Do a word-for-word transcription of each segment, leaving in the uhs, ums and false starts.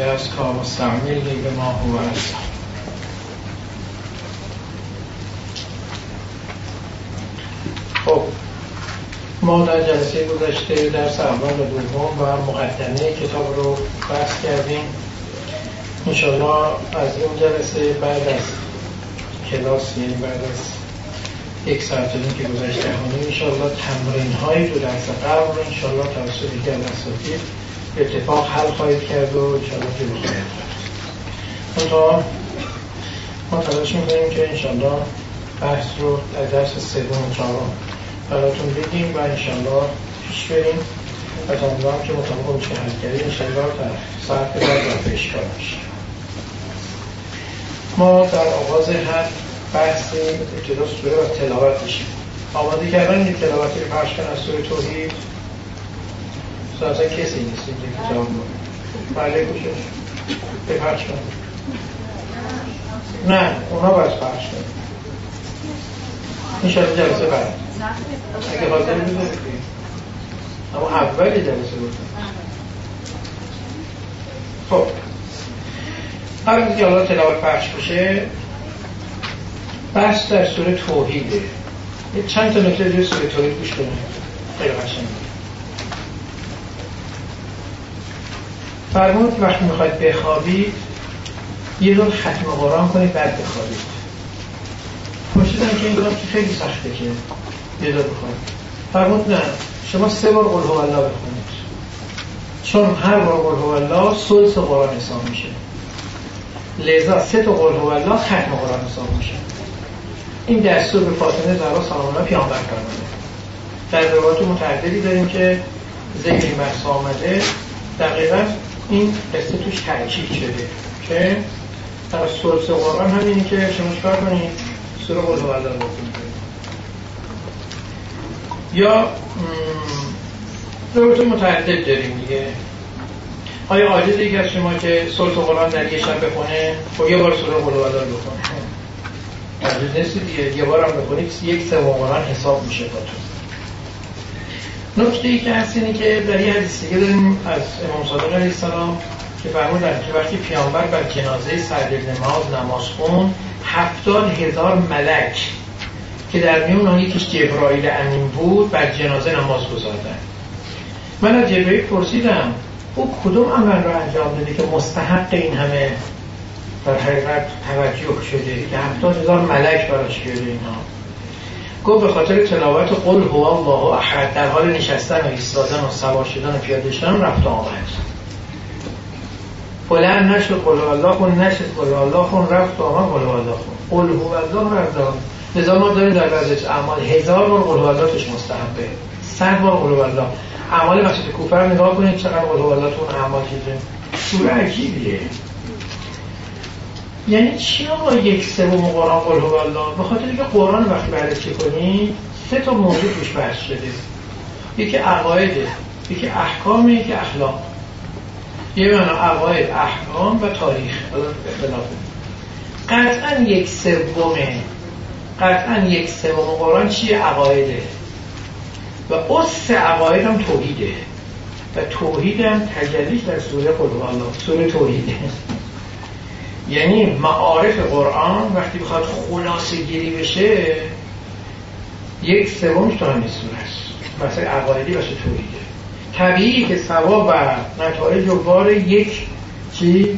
كمستعمل بما هو أرزق. خب ما در جلسه گذشته درس اول و دوم و مقدمه کتاب رو بحث کردیم. انشاءالله از این جلسه بعد از کلاس، یعنی بعد از یک ساعت این که گذشته همونی انشاءالله تمرین های دو درس قبل رو انشاءالله توسط دیگر اساتید به اتفاق حل خواهید کرد و انشاءالله جلو خواهید رفت. منتها ما تلاش میکنیم که انشاءالله بحث رو از درس سوم و چهارم براتون بگیم و انشاءالله پیش بریم و تا اونجا که مطابق اون چه حل کردیم انشاءالله تا ساعت بعد و پیش کار میشه. ما در آغاز هر بحثی ابتدا سوره و تلاوت میشیم. آماده کردن یک تلاوتی رو پخش کنن از سوره توحید. اصلا کسی نیستیم که کتاب رو بله کشش بپخش کنن. نه اونا باید پخش کنن انشاءالله جلسه بعد اگه حاضر بذارید اما اولی جلسه بود. خب قبل از که حالا تلاوت پخش بشه بحث در سوره توحیده. چند تا نکته در سوره توحید گوش کنید، خیلی قشنگه. فرمود وقتی میخواید بخوابید یه دور ختم قرآن کنید بعد بخوابید. پرسیدن که این کار خیلی سخته که یه دور بخوابید. فرمود نه، شما سه بار قل هو الله بخونید، چون هر بار قل هو الله ثلث قرآن حساب میشه، لذا سه تا قل هو الله ختم قرآن حساب میشه. این دستور به فاطمه زهرا سلام الله پیامبر فرموده. در روایات متعددی داریم که ذکر این بحث آمده. دقیقاً این قصه توش تاکید شده که در ثلث قرآن همینی که شما چیکار کنید؟ سوره قل هو الله رو بخونید. یا روایات متعدد داریم دیگه. آیا عاجزه یکی از شما که ثلث قرآن در یه شب بخونه؟ خب یه بار سوره قل هو الله رو بخونه. عاجز نیستی دیگه، یه بار هم بخونید یک سوم قرآن حساب میشه با تو. نکته ای که هست اینه که در یه حدیث دیگه داریم از امام صادق علیه السلام که فرمودن که وقتی پیامبر بر جنازه سعد بن معاذ نماز خوند هفتاد هزار ملک که در میون آن یکیش جبرائیل امین بود بر جنازه نماز گذاردن. من از جبرائیل پرسیدم او کدوم عمل رو انجام داده که مستحق این همه در حقیقت توجه شده که هفتاد هزار ملک براش بیاره اینا؟ گفت به خاطر تلاوت قل هو الله احد در حال نشستن و ایستادن و سوار شدن و پیاده شدن رفت آمد. بلند نشد قل هو الله خون، نشد قل هو الله خون، رفت آمد قل هو الله خون. قل هو الله رفت آمد. لذا ما داریم در بعضی اعمال هزار بار قل هو الله توش مستحبه، صد بار قل هو الله. اعمال مسجد کوفه رو نگاه کنید چقدر قل هو الله تو اعمال چیزه. سوره عجیبیه. یعنی چی آقا یک سوم قرآن قل هو الله؟ به خاطر اینکه قرآن وقتی بررسی کنی سه تا موضوع توش بحث شده. یکی عقایده، یکی احکام، یکی اخلاق. یه معنی عقاید، احکام و تاریخ اختلافه. قطعا یک سومه قطعا یک سوم قرآن چیه؟ عقایده و اصل عقاید هم توحیده و توحید هم تجلیش در سوره قل هو الله، سوره توحیده. یعنی معارف قرآن وقتی بخواد خلاصه گیری بشه یک سومش تو همین سوره است، مثلا عقایدی باشه توحیده. طبیعی که ثواب و نتایج و بار یک چی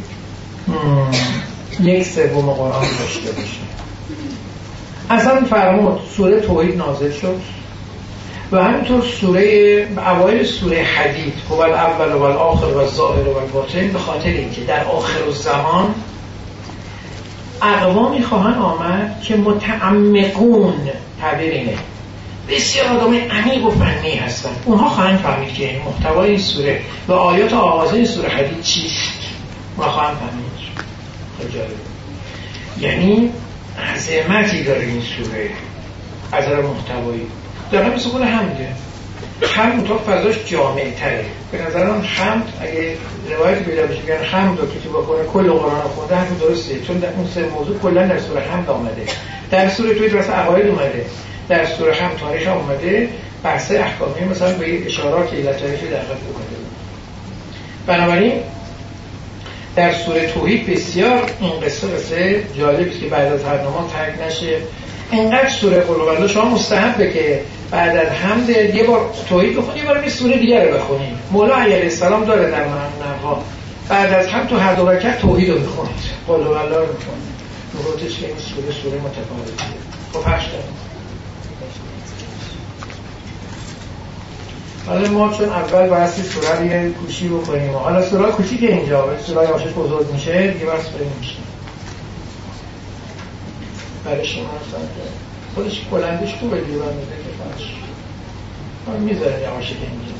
یک سوم قرآن داشته باشه. اصلا فرمود سوره توحید نازل شد و همینطور سوره اوایل سوره حدید هو الاول و الاخر و الظاهر و الباطن به خاطر اینکه در آخر الزمان اقوامی خواهند آمد که متعمقون، تعبیر اینه بسیار آدم عمیق و فنی هستن، اونها خواهند فهمید که محتوای این سوره و آیات آغازین سوره حدید چیست. اونها خواهند فهمید. خجاله. یعنی عظمتی داره این سوره از نظر محتوایی. در همین سکون حمده حمد تا فضاش جامع تره. به نظرم حمد اگه روایت پیدا بشه بیان حمد رو کسی بکنه کل قرآن رو خونده حرف درسته، چون در اون سه موضوع کلا در سوره حمد آمده. در سوره توحید واسه عقاید اومده، در سوره حمد تاریخ اومده، بحث احکامی مثلا به اشارات لطایفی دقت بکنه. بنابراین در سوره توحید بسیار این قصه قصه جالبی است که بعد از هر نماز ترک نشه. اینقدر سوره قل هوالله شما مستحبه که بعد از حمد یه بار توحید بخونی، یه بار یه سوره دیگه رو بخونی. مولا علیه السلام داره در منها بعد از حمد تو هر دو رکعت توحید رو میخونید، قل هوالله رو میخونید. نقطه‌اش که این سوره سوره متفاوتیه. خب هشت حالا ما چون اول بحثی سوره رو یه کوچی بکنیم، حالا سوره کوچی که اینجا سوره یاشش بزرگ میشه دیگه بحث بریم میشه برای شما هستن که خودش بلندش خوبه دیوان میده که فرش ما میذاره یواشه که اینجا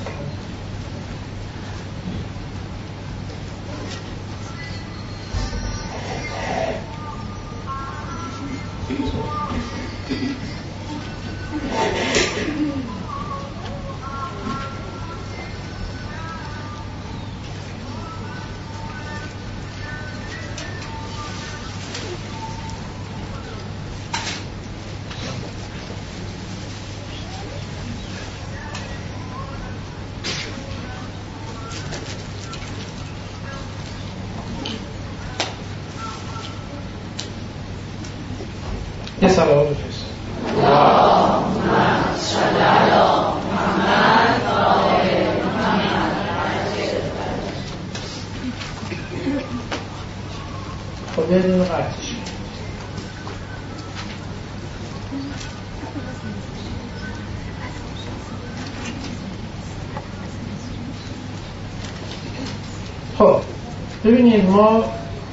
یه صلوات بفرست. اللهم صل علی محمد و آل محمد. خب یه دونه قطعش خب ببینید ما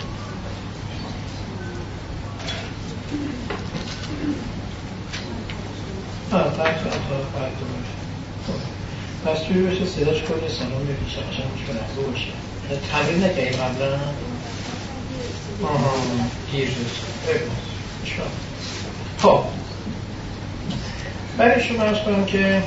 آه tak to to پس توی بشه صداش کنی سالون بکشه قشنگ گوش کنه باشه تمرین نکردی قبلا آها گیر شد خب برای شما عرض کنم که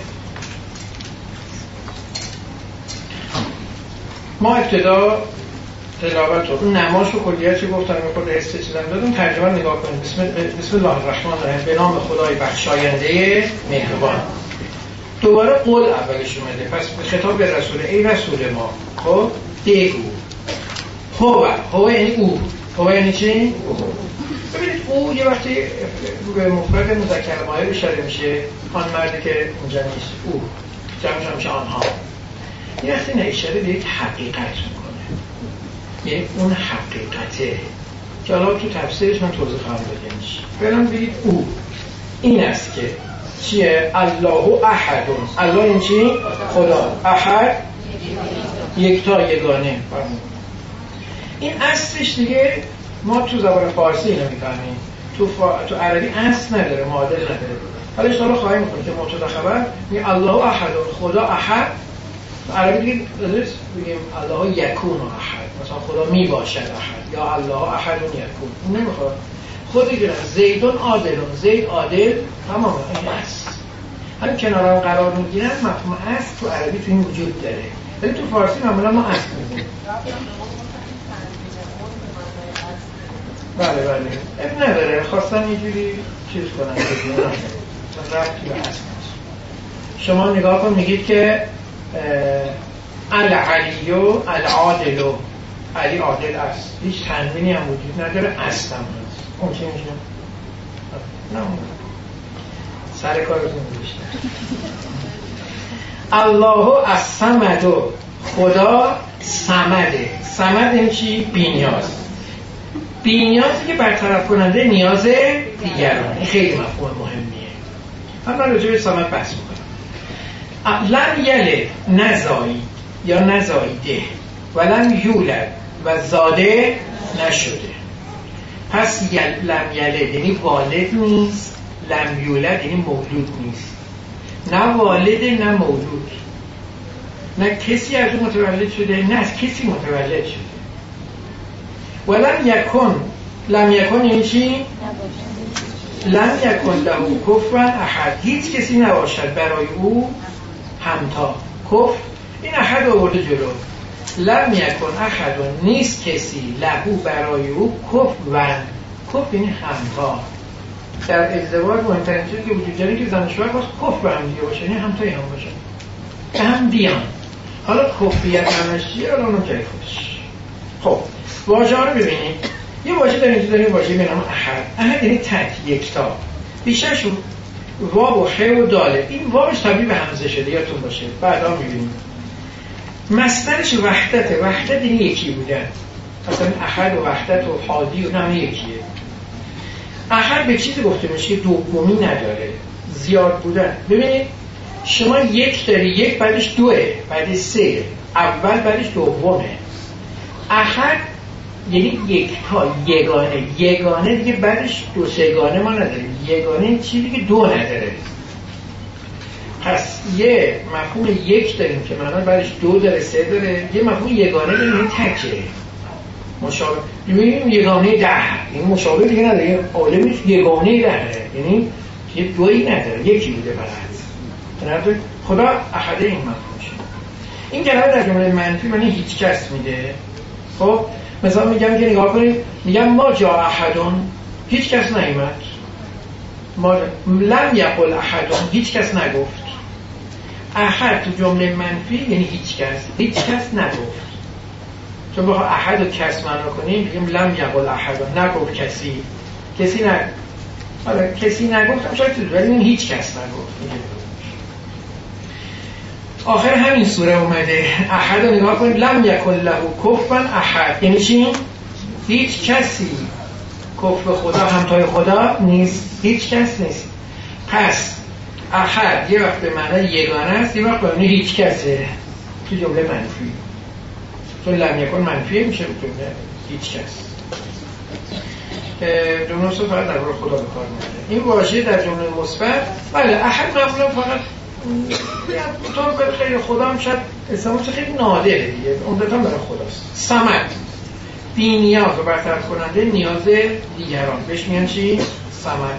ما ابتدا تلاوت رو اون نماز رو کلیت چی گفتم میخورد حسه چیزم دادم ترجمه نگاه کنیم. بسم, بسم الله الرحمن الرحیم به نام خدای بخشاینده مهربان. دوباره قول اولش اومده پس خطاب به رسول ای رسول ما خب بگو هو هو یعنی او هو یعنی چی؟ ببینید او یه وقتی به مفرد مذکر مایه اشاره میشه آن مردی که اونجا نیست او جمعش میشه آنها. یه وقتی نه اشاره به یک حقیقت میکنه یعنی اون حقیقته که حالا تو تفسیرش من توضیح خواهم بدمش. فعلا بگید او این است که چیه؟ الله احدون. الله این چی؟ خدا. احد یکتا یگانه. این اصلش دیگه ما تو زبان فارسی اینو میفهمیم، تو فا... تو عربی اصل نداره، معادل نداره. حالا ان شاءالله خواهیم می‌کنیم که مبتدا خبر میگه الله احدون، خدا احد. تو عربی دیگه درست میگیم الله یکون احد، مثلا خدا میباشد احد یا الله احد یکون. اون نمیخواد خود دیگه زیدون عادلون، زید عادل تمام این است. همین کنار هم قرار میگیرن مفهوم اصل تو عربی تو این وجود داره ولی تو فارسی معمولا ما اصل میگیم. بله بله اب نداره خواستن اینجوری چیز کنن مثلا ربطی به اصل. شما نگاه کن میگید که العلیو العادلو، علی عادل است، هیچ تنوینی هم وجود نداره، اصل هم هست. اون چی میشه؟ نه سر کارتون بیشتر. الله الصمد، خدا صمده. صمد این چی؟ بی‌نیاز. بی‌نیازی که برطرف کننده نیاز دیگران. این خیلی مفهوم مهمیه. من راجع به صمد بحث می‌کنم. لم یلد نزایی یا نزایده و لم یولد و زاده نشده. پس یل لم یلد یعنی والد نیست، لم یولد یعنی مولود نیست. نه والد نه مولود، نه کسی از اون متولد شده نه از کسی متولد شده. ولم یکن، لم یکن یعنی چی؟ لم یکن له کفوا احد، هیچ کسی نباشد برای او همتا. کفر این احد آورده جلو. لم یکن احد نیست کسی لهو برای او کفوا، کفر یعنی همتا. در ازدواج مهمترین چیزی که وجود داره که زن و شوهر باز کفر هم دیگه باشه، یعنی همتایی هم باشه که هم بیان. حالا کفریت همش چیه؟ حالا اونم جای خودش. خب واژه ها رو ببینید. یه واژه داریم که داریم واژه به نام احد. احد یعنی تک، یکتا. بیشترش واو و ح و داله. این واوش تبدیل به همزه شده، یادتون باشه. بعدا می‌بینیم. مصدرش وحدته. وحدت یعنی یکی بودن. مثلا احد و وحدت و حادی و همه یکیه. احد به چیزی گفته میشه که دومی نداره، زیاد بودن. ببینید شما یک داری، یک بعدش دوه، بعدش سه، اول بعدش دومه. احد یعنی یک تا، یگانه. یگانه دیگه بعدش دو سگانه ما نداریم. یگانه این چیزی که دو نداره. پس یه مفهوم یک داریم که معنی بعدش دو داره، سه داره. یه مفهوم یگانه داریم این تکه، مشابه. می‌بینیم یگانه ده، این مشابه دیگه نداره. این عالمش یگانه ده، یعنی یه دویی نداره، یکی بوده فقط. خدا احده این مفهوم شد. این کلمه در جمله منفی معنی هیچ کس میده. خب مثلا میگم که نگاه کنید، میگم ما جا احدون، هیچ کس نیامد. ما لم یقل احدون، هیچ کس نگفت. احد تو جمله منفی یعنی هیچ کس، هیچ کس نگفت. چون بخواه احد و کس معنا کنیم بگیم لم یقل احدون، نگفت کسی، کسی نگفت. حالا کسی نگفت هم شاید ولی این هیچ کس نگفت. آخر همین سوره اومده. احد رو نگاه کنید، لم یکن له کفوا احد، یعنی چی؟ هیچ کسی کفو خدا، همتای خدا نیست، هیچ کس نیست. پس احد یه وقت به معنی یگانه است، یه وقت به معنی هیچ کسه تو جمله منفی. چون لم یکن منفی میشه به جمله هیچ کس. جمله مثبت فقط در برای خدا به کار میبره. این واژه در جمله مثبت بله احد معمولا فقط یا طور به خیلی خدا هم شاید استعمالش خیلی نادره دیگه، عمدتاً برای خداست. صمد بی نیاز و برطرف کننده نیاز دیگران، بهش میگن چی؟ صمد.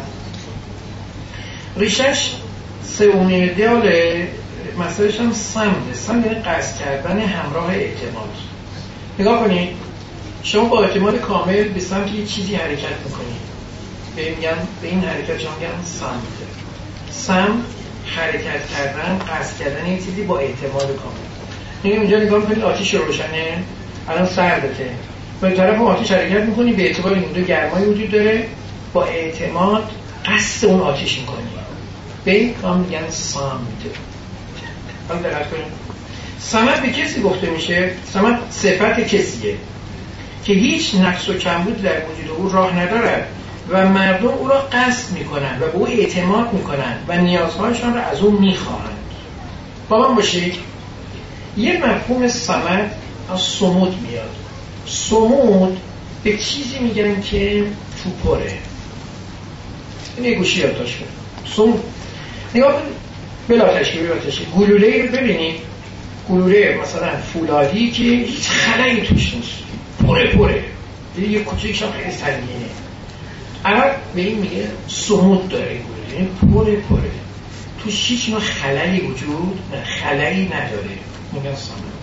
ریشش سئونی دیاله، مسئلهش هم صمده. صمد یعنی قصد کردن همراه اعتماد. نگاه کنید شما با اعتماد کامل به سمت یه چیزی حرکت میکنید، به میگن به این حرکت شما میگن صمد. صمد حرکت کردن، قصد کردن یه چیزی با اعتماد کامل. نگه اونجا نگاه میکنید آتیش روشنه، الان سردته، به طرف آتیش حرکت میکنی، به اعتبار این دو گرمایی وجود داره، با اعتماد قصد اون آتیش میکنی، به این کام میگن صمد. حالا دقت کنید صمد به کسی گفته میشه، صمد صفت کسیه که هیچ نقص و کمبود در وجود او راه ندارد و مردم او را قصد میکنند و به او اعتماد میکنند و نیازهایشان را از او میخواهند. با من باشید یه مفهوم صمد از صمود میاد. صمود به چیزی میگن که تو پره. این یه گوشی یادداشت کنید. صمود نگاه کنید بلا تشکیل بلا تشکیل گلوله رو ببینید، گلوله مثلا فولادی که هیچ خلایی توش نیست، پره پره، یه کوچیکش هم خیلی سنگینه. عرب به این میگه صمود داره گلوله، یعنی پره پره، توش هیچ نوع خلایی وجود نه، خلایی نداره، میگن صمود.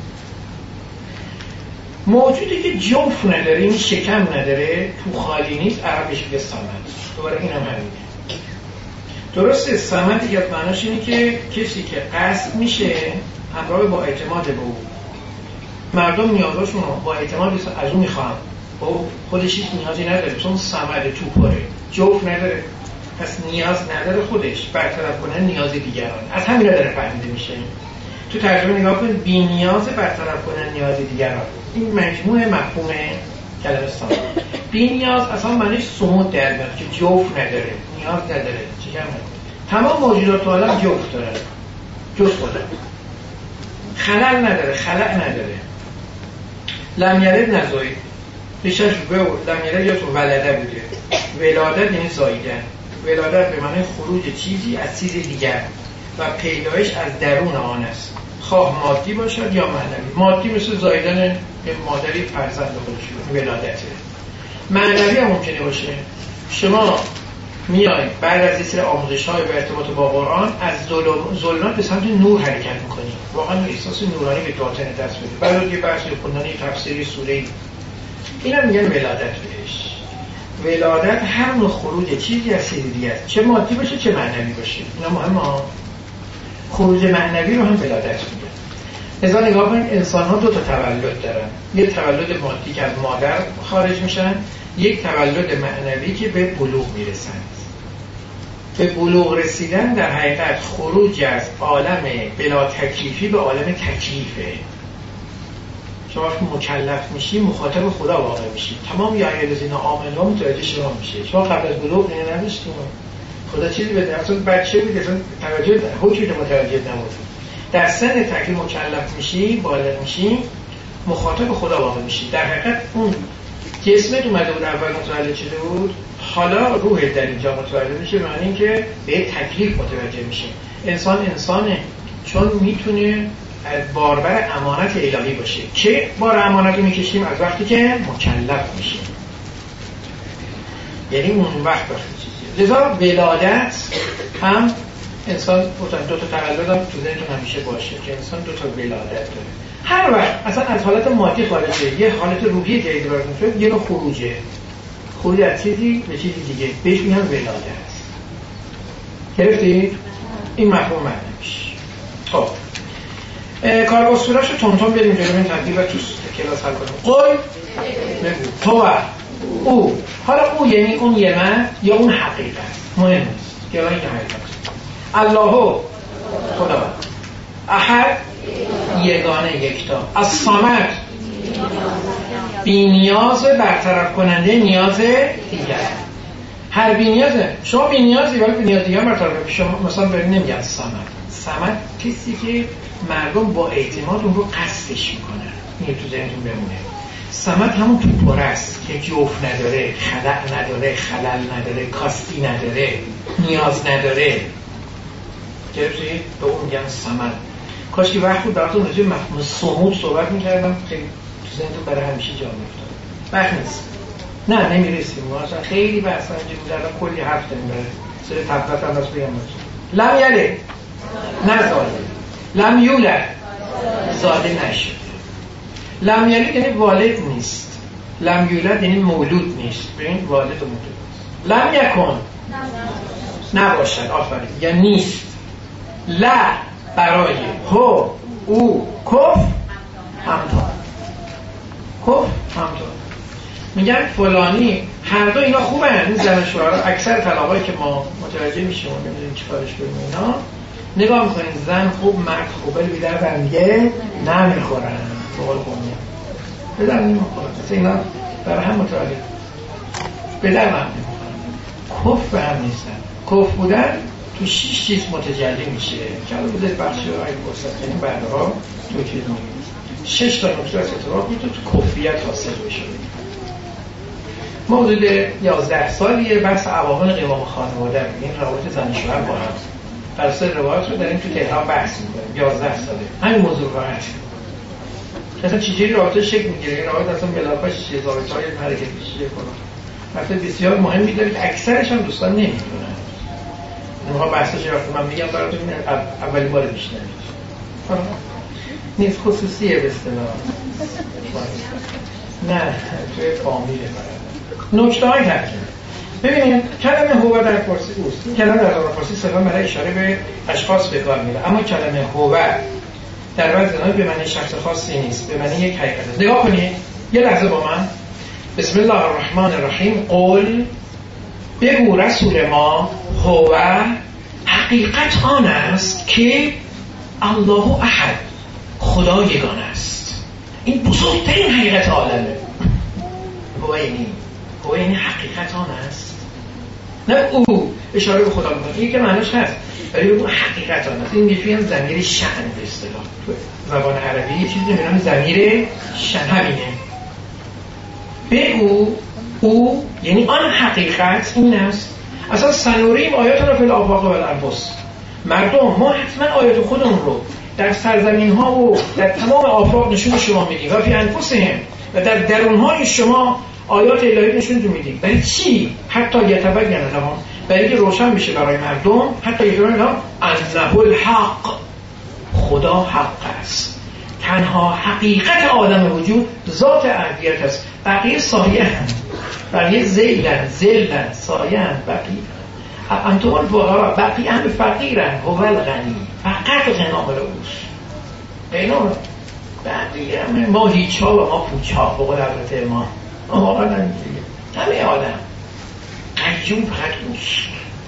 موجودی که جوف نداره، این شکم نداره، تو خالی نیست، عربش میگه صمد. دوباره این هم همینه. درسته صمد یاد معناش اینه که کسی که قصد میشه همراه با اعتماد به او، مردم نیازاشون رو با اعتماد از اون میخوان، او خودش هیچ نیازی نداره چون صمد تو پره، جوف نداره، پس نیاز نداره خودش برطرف کنه نیاز دیگران. از همین رو داره فهمیده میشه. تو ترجمه نگاه کن، بی نیاز برطرف کنه نیاز دیگران. این مجموعه مفهوم کلمه صمد. بی نیاز اصلا معنیش صمود در میاد که جوف نداره، نیاز نداره، چیزی هم نداره. تمام موجودات عالم جوف داره، جز خدا. خلل نداره، خلق نداره. لم یلد نزایید. پیشش به لم یلد یا تو ولده بوده. ولادت یعنی زاییدن. ولادت به معنی خروج چیزی از چیز دیگر و پیدایش از درون آن است، خواه مادی باشد یا معنوی. مادی مثل زاییدن به مادری فرزند خودش، ولادته. معنوی هم ممکنه باشه. شما میایید بعد از این سری آموزش‌های به ارتباط با قرآن از ظلمات به سمت نور حرکت می‌کنید، واقعا احساس نورانی به باطن دست می‌دید. بعد یه بحث خوندن تفسیری سوره، اینا میگن ولادت بهش. ولادت هر نوع خروج چیزی از چیز دیگه است، چه مادی باشه چه معنوی باشه. اینا مهمه. خروج معنوی رو هم ولادت میگن. لذا نگاه کنید انسان ها دو تا تولد دارن، یک تولد مادی که از مادر خارج میشن، یک تولد معنوی که به بلوغ میرسن. به بلوغ رسیدن در حقیقت خروج از عالم بلا تکلیفی به عالم تکلیفه. شما وقتی مکلف میشی مخاطب خدا واقع میشی. تمام یا الذین آمنوا متوجه شما میشه. شما قبل از بلوغ اینو نداشتید. خدا چیزی به اصلا بچه بود، اصلا توجه حکمی متوجه نبود. در سن تکلیف مکلف میشی، بالغ میشی، مخاطب خدا واقع میشی. در حقیقت اون جسمت اومده بود اول متولد شده بود، حالا روح در اینجا متولد میشه، معنی این که به تکلیف متوجه میشه. انسان انسانه چون میتونه باربر امانت الهی باشه. که بار امانت رو میکشیم از وقتی که مکلف میشیم، یعنی اون وقت وقتی چیزی. لذا ولادت هم انسان دو تا تولد هم تو ذهنتون همیشه باشه که انسان دو تا ولادت داره. هر وقت اصلا از حالت مادی خارج شه، یه حالت روحی جدید وارد میشه، یه نوع خروجه. خروج از چیزی به چیزی دیگه، بهش میگن ولادت. گرفتید؟ این مفهوم معنی میشه. خب کارباستوراشو تون تون بریم جلو، این تبدیل و تو کلاس حل کنیم. قول بگو هو او. حالا او یعنی اون یمن یا اون حقیقت مهم نیست، یا این حقیقت. الله خدا، احد یگانه یکتا، الصمد بی نیاز برطرف کننده نیاز دیگر. هر بی نیازه، شما بی نیازی ولی بی نیاز دیگر برطرف. شما مثلا برید نمیگن صمد. صمد کسی که مردم با اعتماد اون رو قصدش میکنن. این تو ذهنتون بمونه. صمد همون تو پرست که جوف نداره، خلق نداره، خلل نداره، کاستی نداره، نیاز نداره. گرفتید؟ به اون میگن صمد. کاش که وقت بود براتون راجع به مفهوم صمود صحبت میکردم، خیلی تو ذهنتون برای همیشه جا میافتاد. وقت نیست. نه نمیرسیم. ما اصلا خیلی بحث انجام می‌دادم، کلی حرف داریم برای سر تبت هم بس بگم. لم یلد نه زاده، لم یولد زاده نشد. لم یلد یعنی والد نیست، لم یولد یعنی مولود نیست. ببین والد و مولود نیست. لم یکن نباشد، آفرین، یا نیست. لا برای هو او کف همتا، کف همتا. میگن فلانی، هر دو اینا خوبن. این زن شوهر اکثر طلاقایی که ما متوجه میشیم و نمیدونیم چی کارش بریم اینا، نگاه میکنین زن خوب مرد خوب، ولی بیدر برمیگه نمیخورن. به قول قومی بدر نمیخورن. مثل اینا برای هم متوجه بدر هم نمیخورن. کف به هم نیستن. کف بودن تو شیش چیز متجلی میشه که الان بذارید بخشی رو اگه فرصت کنیم بعدها توکید میگیم. شش تا نکته از اتفاق میتون تو کفیت حاصل بشه. ما حدود یازده سالیه بحث عوامل قوام خانواده، این روابط زن و شوهر با هم بر اساس روایات رو داریم تو تهران بحث می‌کنیم. یازده ساله همین موضوع فقط. اصلا چجوری رابطه شکل می‌گیره؟ این روایت اصلا ملاکاش چیه، ضابطه‌های حرکت چیه کنه. مثلا بسیار مهمی داره که اکثرش هم دوستان نمی‌دونن. اونها بحثش رو من میگم براتون اولی بار میشنوید. نیست خصوصیه به اصطلاح. نه توی فامیله برای نکته‌های ترکیب. ببینید کلمه هو در فارسی اوست. این کلمه در فارسی صرفا برای اشاره به اشخاص به کار میره، اما کلمه هو در بعضی جاها به معنی شخص خاصی نیست، به معنی یک حقیقت است. نگاه کنید یه لحظه با من. بسم الله الرحمن الرحیم. قول بگو رسول ما هو حقیقت آن است که الله احد خدا یگانه است. این بزرگترین حقیقت عالمه. هو یعنی هو یعنی حقیقت آن است، نه او اشاره به خدا میکنه. این که معنیش هست ولی اون حقیقت آن است. این میگن ضمیر شأن به اصطلاح تو زبان عربی یه چیزی به نام ضمیر شأن همینه. به او او یعنی آن حقیقت این است. اصلا سنوریم آیاتنا فی الآفاق و الانفس. مردم ما حتما آیات خودمون رو در سرزمین ها و در تمام آفاق نشون شما میدیم و فی انفسهم و در درونهای شما آیات الهی نشون میدیم. برای چی؟ حتی یتبین لهم، برای که روشن بشه برای مردم، حتی یتبین لهم انه الحق، خدا حق است. تنها حقیقت عالم وجود ذات احدیت است. بقیه سایه هم، بقیه زیلن زلن سایه بقیه انتم الفقراء، بقیه هم فقیرن، هو الغنی، فقط غنا بر اوست. اینا بقیه ما هیچ ها و ما پوچ ها به قول حضرت امام واقعا همه آدم قیوم فقط اوست.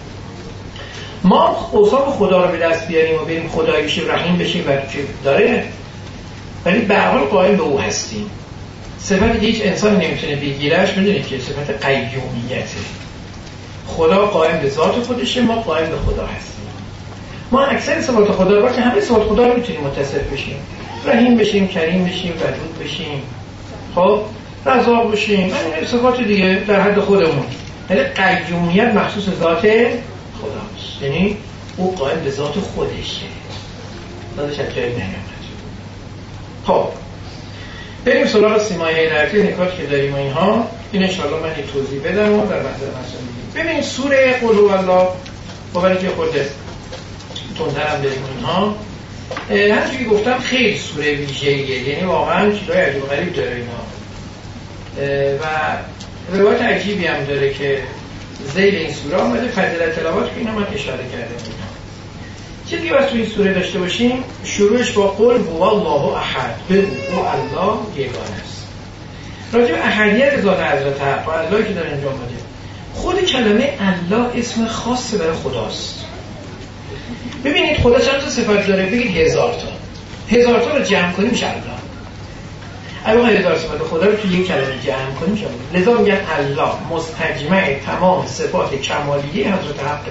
ما اوصاف خدا رو به دست بیاریم و بریم خدایی بشیم رحیم بشیم و داره، ولی به هر حال قائم به او هستیم. صفتی که هیچ انسان نمیتونه بگیرش میدونید که صفت قیومیته. خدا قائم به ذات خودشه، ما قائم به خدا هستیم. ما اکثر صفات خدا رو که همه صفات خدا رو میتونیم متصف بشیم، رحیم بشیم، کریم بشیم، ودود بشیم، خب رزاق بشیم، این صفات دیگه در حد خودمون. ولی قیومیت مخصوص ذات خداست، یعنی او قائم به ذات خودشه، ذاتش از جایی نمیاد. خب بریم سراغ سیمای حیدرتی، نکات که داریم و اینها. این انشاءالله من یک توضیح بدم و در بحث مثلا میگیم. ببین سوره قل هو الله باوری که خود تندرم بریم اینها، همچون که گفتم خیلی سوره ویژه‌ایه، یعنی واقعا چیزای عجیب غریب داره اینا و روایت عجیبی هم داره که ذیل این سوره آمده فضیلت تلاوت که اینا من اشاره کردم. چیزی که باید تو این سوره داشته باشیم، شروعش با قل هو الله احد، به او الله یگانه است. راجع به احدیت ذات حضرت حق و الله که در اینجا آمده، خود کلمه الله اسم خاص برای خداست. ببینید خدا چند تا صفت داره؟ بگید هزار تا. هزار تا رو جمع کنیم میشه الله. اگه هزار صفت خدا رو توی یک کلمه جمع کنیم میشه الله. لذا میگن الله مستجمع تمام صفات کمالیه حضرت حقه.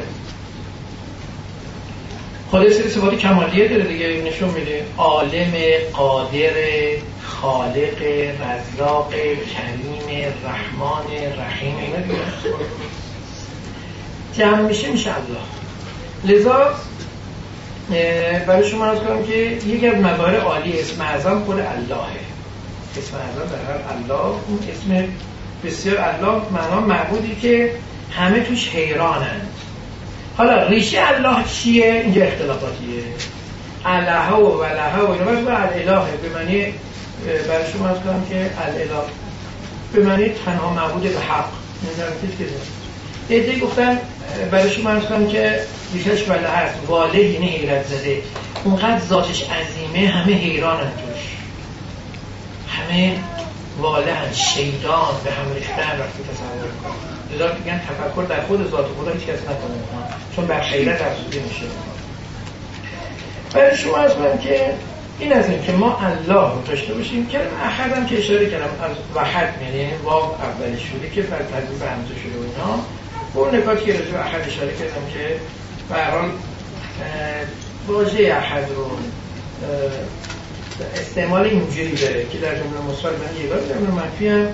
خدا سری صفات کمالیه داره دیگه، نشون میده عالم، قادر، خالق، رزاق، کریم، رحمان، رحیم، اینا دیگه جمع میشه میشه الله. لذا برای شما عرض کنم که یکی از مظاهر عالی اسم اعظم خود اللهه. اسم اعظم در حال الله، اون اسم بسیار الله معنا معبودی که همه توش حیرانند. حالا ریشه الله چیه؟ اینجا اختلافاتیه. اله و وله و اینا باید الاله به معنی، برای شما عرض کنم که الاله به معنی تنها معبود به حق. نمیدونم کسی که ایده گفتن برای شما عرض کنم که ریشهش وله هست، واله یعنی حیرت زده، اونقدر ذاتش عظیمه همه حیرانن توش، همه واله هن، شیطان به هم ریختن وقتی تصور کنن. لذا میگن تفکر در خود ذات خدا هیچ کس نکنه، چون بر حیرت افزوده میشه. برای شما عرض کنم که این از این که ما الله رو داشته باشیم. کلمه احد هم که اشاره کردم از وحد میاد، یعنی واو اولی شده که بعد تضعیف همزه شده و اینا. اون نکاتی که راجع به احد اشاره کردم که به هر حال واژه احد رو استعمال اینجوری داره که در جمله مثبت من یگانه، در جمله منفی هم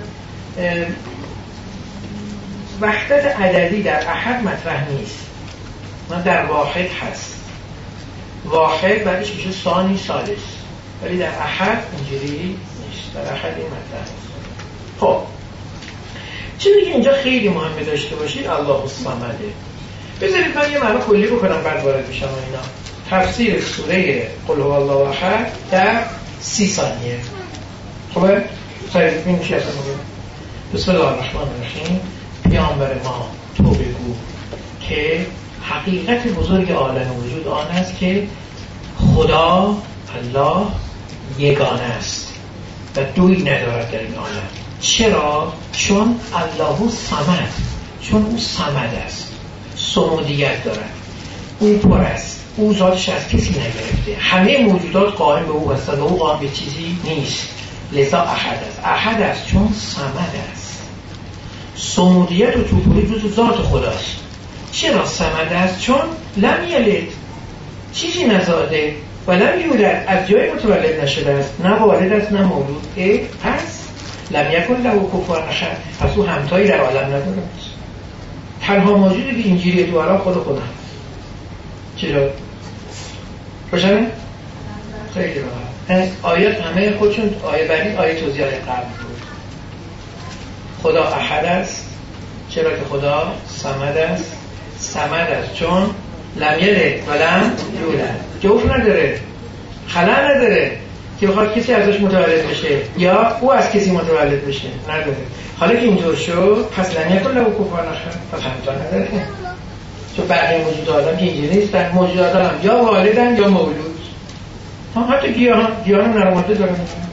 وحدت عددی در احد مطرح نیست، من در واحد هست. واحد بعدش میشه ثانی ثالث، ولی در احد اینجوری نیست، در احد این مطرح نیست. خب چیزی که اینجا خیلی مهمه داشته باشید الله الصمده. بذارید من یه معنی کلی بکنم بعد وارد بشم اینا. تفسیر سوره قل هو الله احد در سی ثانیه. خوبه؟ سریع این چی هستم بگیم؟ بسم الله الرحمن الرحیم. پیامبر ما تو بگو که حقیقت بزرگ عالم وجود آن است که خدا الله یگانه است و دویی ندارد در این عالم. چرا؟ چون الله صمد، چون او صمد است، صمودیت دارد، او پر است، او ذاتش از کسی نگرفته، همه موجودات قائم به او هستند و او قائم به چیزی نیست. لذا احد است. احد است چون صمد است. صمودیت و توپوری جزء ذات خداست. چرا صمد است؟ چون لم یلد، چیزی نزاده، و لم یولد، از جای متولد نشده است، نه والد است نه مولود. پس لم یکن له کفوا احد، پس او همتایی در عالم نداره. تنها موجودی که اینجوریه تو عالم خود خدا. چرا؟ روشنه؟ خیلی راحت. آیات همه خودشون آیه بعدی آیه توضیح قبل بود. خدا احد است چرا که خدا صمد است. صمد است چون لم یلد و لم یولد، جوف نداره، خلا نداره که بخواد کسی ازش متولد بشه یا او از کسی متولد بشه، نداره. حالا که اینطور شد پس لم یکن له کفوا احد، پس همتا نداره. چون بقیه موجودات هم که اینجوری نیستن، موجودات هم یا والدن یا مولود. حتی گیاهان گیاهان نرماده دارن.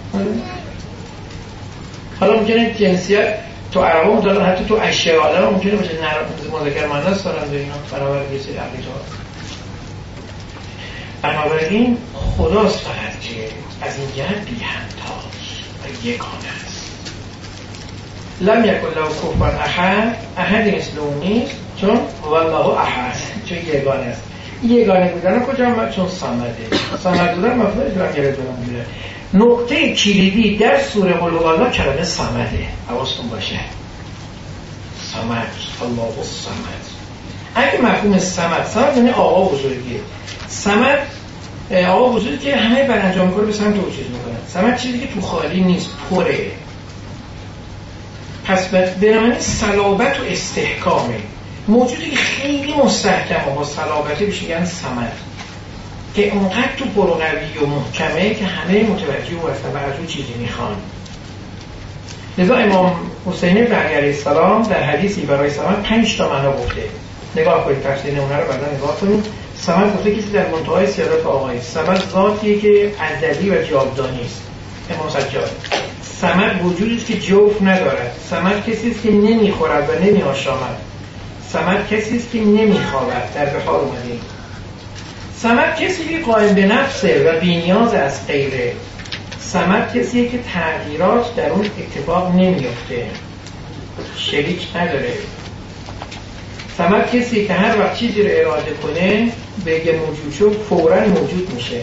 حالا ممکنه جنسیت تو عربا دارن، حتی تو اشیاء آدم ممکنه باشه نر مذکر مؤنث دارن به اینا برابر یه سری عقیده‌ها. بنابراین خداست فقط که از این جهت بی همتاست و یگانه است. لم یکن له کفوا احد، احدی مثل اون نیست، چون والله احد، چون یگانه است. یگانه بودن کجا ما؟ چون صمده. صمد بودن مفهومش رو گرفته میگیره. نقطه کلیدی در سوره قل هوالله کلمه صمده. حواستون باشه. صمد، الله الصمد. اگه مفهوم صمد، صمد یعنی آقا بزرگی. صمد آقا بزرگی که همه برانجام کنه به سمت او چیز میکنه. صمد چیزی که تو خالی نیست، پره. پس بنابراین صلابت و استحکامه. موجودی که خیلی مستحکم و با صلابتی بشه یعنی صمد، که اونقدر تو پرقوی و محکمه که همه متوجه و هستن و از اون چیزی میخوان. لذا امام حسین بن علی علیه السلام در حدیثی برای صمد پنج تا معنا گفته. نگاه کنید، تفسیر نمونه رو بعدا نگاه کنید. صمد گفته کسی در منتهای سیادت آقایی. صمد ذاتیه که ازلی و جاودانی است. امام سجاد. صمد وجودی است که جوف ندارد. صمد کسی است که نمیخورد و نمیآشامد. صمد کسی است که نمیخوابد. در بحار اومده. صمد کسی که قائم به نفسه و بی‌نیاز از غیره. صمد کسیه که تغییرات در اون اتفاق نمیفته، شریک نداره. صمد کسی که هر وقت چیزی رو اراده کنه بگه موجود شد فوراً موجود میشه.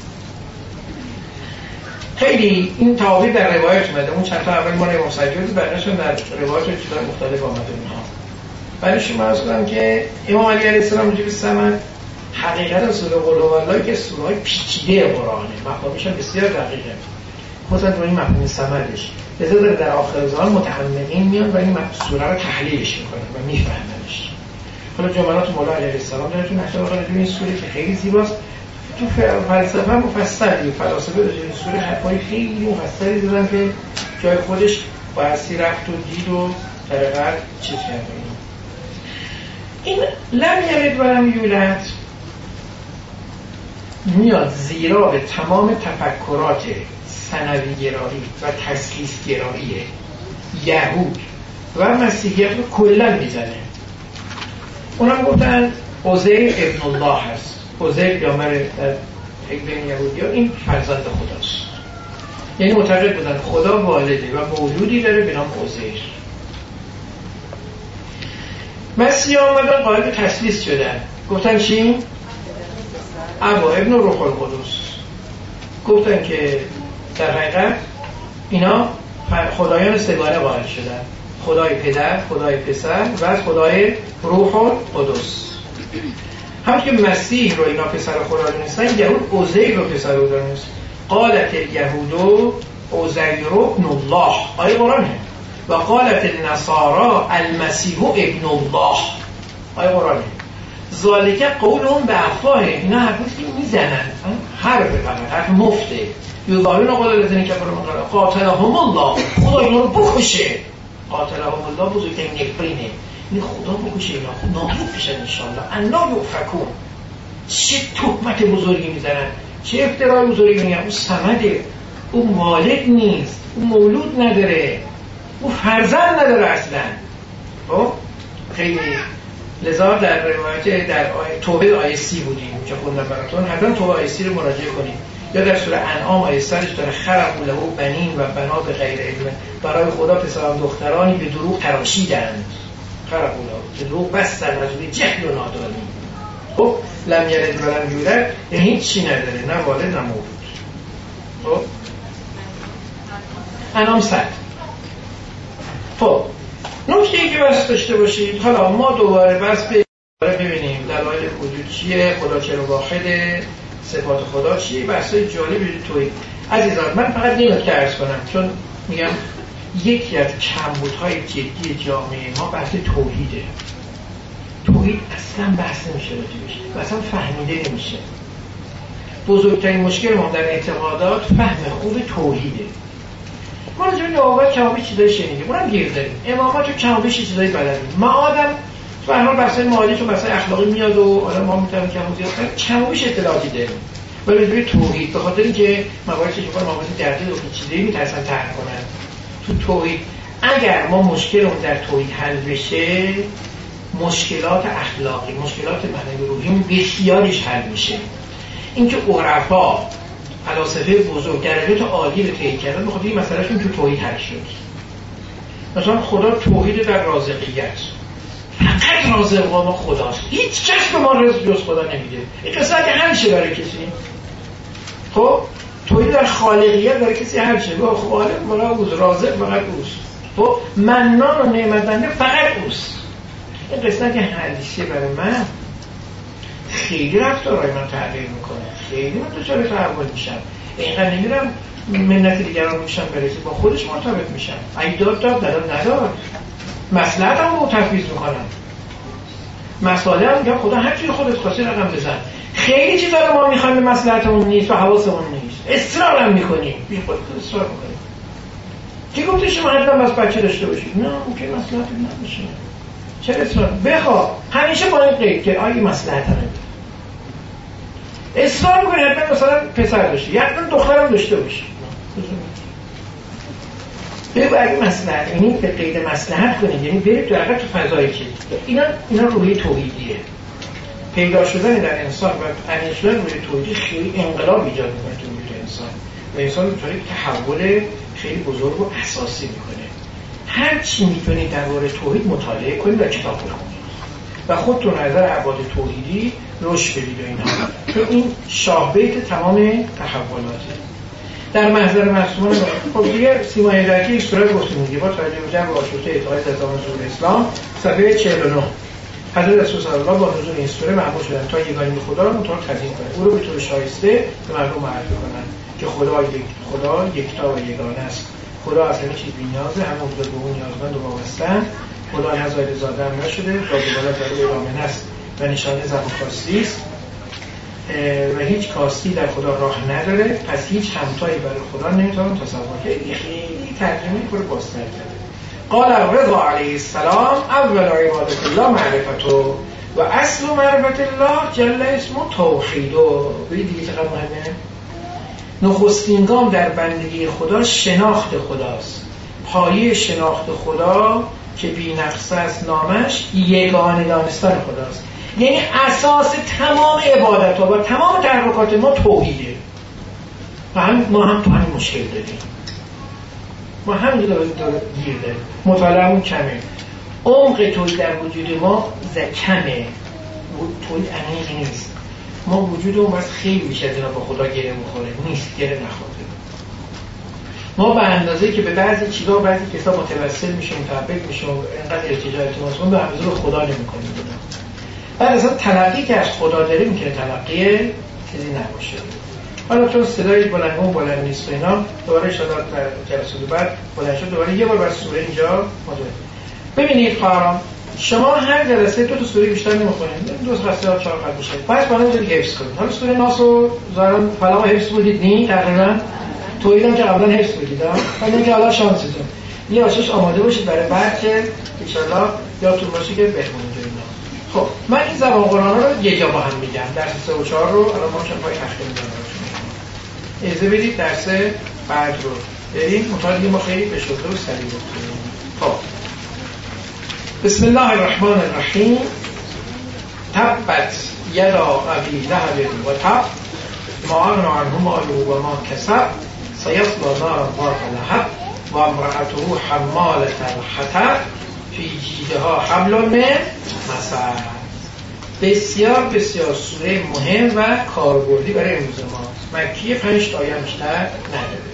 خیلی این تعابیر در روایت اومده. اون چند تا اول ما امام سجاد بعدشون در روایت چیزای مختلف آمده اینها. ولی شما عرض کنم که امام علی علیه السلام راجع به صمد حقیقت سوره قل هوالله که سوره‌های پیچیده قرآنه، مفاهیمش بسیار دقیقه. مثلا تو این مفهوم صمدش لذا در آخر زمان متعمقین میان و این سوره رو تحلیلش میکنن و میفهمنش. حالا جملات مولا علیه السلام در تو نشون واقعا این سوره که خیلی زیباست. تو فلسفه مفصلی فلاسفه در این سوره حرفای خیلی مفصلی دادن که جای خودش بحثی رفت و دید و طریقت چیز کرده. این لم یلد و لم یولد میاد زیرا به تمام تفکرات ثانوی گرایی و تثلیث گرایی یهود و مسیحیت رو کلا میزنه. اونم گفتن عزیر ابن الله هست. عزیر پیامبر در بین یهودی‌ها این فرزند خداست. یعنی معتقد بودن خدا والده و مولودی داره به نام عزیر. مسیحا آمدن قائل به تثلیث شدن. گفتن چی؟ ابا ابن روح القدس. گفتن که در حقیقت اینا خدایان سگانه قائل شدن. خدای پدر، خدای پسر و خدای روح القدس. هم که مسیح رو اینا پسر خدا دونستن، یهود عزیر رو پسر خدا دونست. قالت الیهود عزیر ابن الله، آیه قرآنه. و قالت النصارى المسیح ابن الله، آیه قرآنه. ذالک قولهم بافواه، اینا حرفی که میزنن، حرف فقط حرف مفته. یظاهرون قول الذین کفروا من قبل قاتلهم الله، خدا اینا رو بکشه. قاتلهم الله بزرگترین نفرینه، این خدا بکشه اینا، نابود بشن انشاءالله. انا یؤفکون. چه تهمت بزرگی میزنن، چه افترای بزرگی میگن. اون صمده، اون والد نیست، اون مولود نداره، اون فرزند نداره اصلا. خب خیلی لذا در روایت در آیه توبه آیه سی بودیم که خوندم براتون، حتما توبه آیه سی رو مراجعه کنید. یا در سوره انعام آیه سرش داره خرقوا له بنین و بنات غیر علم، برای خدا پسران دخترانی به دروغ تراشیدند. خرقوا له، به دروغ بستن از روی جهل و نادانی. خب لم یلد و لم یولد یعنی هیچ چی نداره، نه والد نه مولود. خب انعام صد. خب نکته‌ای که بس داشته باشید، حالا ما دوباره بس ببینیم دلایل وجود چیه، خدا چرا واحده، صفات خدا چیه، بحثای جالبی توی عزیزان. من فقط نمی‌خوام عرض کنم چون میگم یکی از کمبودهای جدی جامعه ما بحث توحیده. توحید اصلا بحث نمیشه راجبش و اصلا فهمیده نمیشه. بزرگترین مشکل ما در اعتقادات فهم خوب توحیده. ما راجع به نبوت کمابی چیزایی شنیدیم، اونم گیر داریم. امامات رو کمابی چیزایی بلدیم. معادم تو هر حال بحثای معادی چون بحثای اخلاقی میاد و آدم ما میتونیم کمابی زیاد کنیم، کمابیش اطلاعاتی داریم. ولی به توحید به خاطر اینکه موارد چشم‌کار موارد دقیق و پیچیده میترسن طرح کنن تو توحید. اگر ما مشکلمون در توحید حل بشه، مشکلات اخلاقی، مشکلات معنوی روحی بسیارش حل میشه. اینکه عرفا فلاسفه بزرگ درجات عالی رو طی کردن بخاطر این مسئلهشون تو توحید حل شد. مثلا خدا توحید در رازقیت، فقط رازق ما خداست، هیچ کس به ما رزق جز خدا نمیده. این قصه اگه همیشه برای کسی، خب توحید در خالقیت برای کسی هر چه با خالق مرا اوست، رازق فقط اوست، خب منان و نعمت دهنده فقط اوست. این قصه که حدیثی برای من خیلی رفتارهای من تغییر میکنه، خیلی من دچار تحول میشم، اینقدر نمیرم منت دیگران میشم برسه، با خودش مرتبط میشم، اگه داد داد نداد نداد، مصلحت هم رو تفویض میکنم، مسئله هم میگم خدا هر چیزی خودت خواستی رقم بزن. خیلی چیزا رو ما میخوایم به مصلحتمون نیست و حواسمون نیست، اصرار هم میکنیم، بی خود اصرار میکنیم. کی گفته شما حتما بس بچه داشته باشید؟ نه ممکن مصلحت نمیشه. چرا اصرار؟ بخواه همیشه با این قید که آگه مصلحت هم نمیده. اصرار میکنی حتما مثلا پسر داشتی، حتما دخترم داشته باشی. بگو اگه مصلحت، یعنی به قید مصلحت کنید، یعنی برید تو عقب تو فضای چیز. اینا اینا روحی توحیدیه. پیدا شدن در انسان و عمیق شدن روحی توحیدی خیلی انقلاب ایجاد میکنه تو وجود انسان. و انسان میتونه تحول خیلی بزرگ و اساسی میکنه. هر چی میتونید درباره توحید مطالعه کنید و کتاب بخونید. و خودتون نظر عباد توحیدی روش بدید و اینها. چون این شاه بیت تمام تحولاته. در محضر معصومان خب دیگه سیما هیدرکی یک سوره گفتیم دیگه با توجه به جمع آشوته اطاعت از زمان ظهور اسلام صفحه چهل و نه حضرت رسول صلی الله با نزول این سوره مأمور شدن تا یگانگی خدا را مطابق تزیین کنند، او رو به طور شایسته به مردم معرفی کنند که خدا یک خدا یکتا و یگانه است. خدا از همه چیز بی‌نیازه، همون به او نیازمند و وابسته‌اند. خدا نزاید زاده هم نشده، راجبالات برای ارامه است و نشانه زبان‌کاستی است و هیچ کاستی در خدا راه نداره، پس هیچ همتایی برای خدا نمیتونم تصور کنم. خیلی ترجمه پر بازتر کرده. قال رضا علیه السلام اول عبادت الله معرفتو و اصل معرفت الله جل اسمه توحیدو. ببینید دیگه چقدر مهمه. نخستین گام در بندگی خدا شناخت خداست. پایه شناخت خدا که بی نقص است نامش یگانه دانستن خداست. یعنی اساس تمام عبادت ها و تمام تحرکات ما توحیده. و هم ما هم تو همین مشکل داریم، ما هم داره گیر داریم، مطالعه‌مون کمه، عمق توحید در وجود ما کمه، توحید عمیق نیست. ما وجودمون بس خیلی بیشتر از اینا با خدا گره میخوره، نیست، گره نخورده. ما به اندازه‌ای که به بعضی چیزا و بعضی کسا متوسل میشیم، متعبد میشیم، اینقدر ارتجاع التماسمون به اندازه خدا نمی‌کنیم. بعد اصلا تلقی که از خدا داره میتونه تلقی چیزی نباشه. حالا چون صدای بلندمون بلند نیست و اینا دوباره شاید در جلسه بعد بلند شد، دوباره یه بار بر سوره اینجا مدونه. ببینید خواهرام، شما هر جلسه دو تا سوره بیشتر نمیخونید، دو تا قصه ها چهار خط بشه، پس باید اونجا حفظ کنید. حالا سوره ناس و زاران فلاح حفظ بودید نی تقریبا، توحیدم که قبلا حفظ بودید ها، ولی که حالا شانستون یه آشش آماده باشید برای بعد که ان شاء الله یادتون باشه که بخونید اینا. خب من این زبان قرآن رو یه جا با هم میگم، درس سه و چهار رو الان ما چند پای تخته می‌ذارم. اجازه بدید درس بعد رو بریم، مطالعه ما خیلی به شوخی و سریع بکنیم. خب بسم الله الرحمن الرحیم. تبت یدا ابی لهب و تب ما اغنی عنه ماله و ما کسب سیصلی نارا ذات لهب و امرأته حمالة الحطب فی جیدها حبل من مسد. بسیار بسیار سوره مهم و کاربردی برای امروز ما. مکیه، پنج تا آیه بیشتر نداره.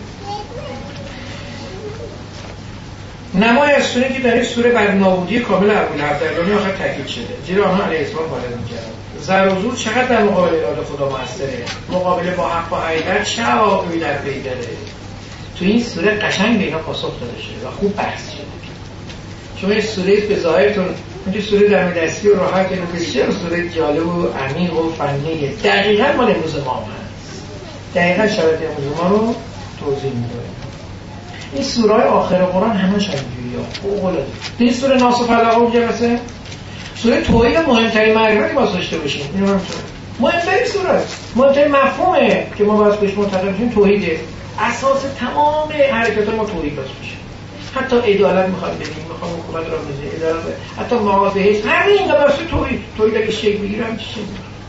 نمای از سوره که در این سوره بر نابودی کامل ابولهب در دنیا آخر تاکید شده، زیرا آنها علیه السلام وارد می‌کردند. زر و زور چقدر در مقابل اراده خدا موثره، مقابله با حق و حقیقت چه عواقبی در پی داره. تو این سوره قشنگ به اینا پاسخ داده شده و خوب بحث شده. شما این سوره به ظاهرتون این سوره در دستی و راحت که بسیار سوره جالب و عمیق و فنیه، دقیقاً مال امروز ما هست، دقیقاً شرایط امروز ما رو توضیح میده. این سوره آخر قرآن همش همینجوریه، فوق‌العاده. این سوره ناس و فلاح و جلسه سوره توحید مهمترین معرفتی باز داشته باشیم. اینو من می‌تونم مهمترین سوره است. منتهی مفهومه که ما باید بهش معتقد شیم توحیده. اساس تمام حرکات ما توحید باز میشه. حتی عدالت میخواد بدیم، میخوام حکومت را بزنیم، عدالت، حتی معاوضه، همین اینا واسه توحید. توحید اگه شکل بگیره هم چی شکل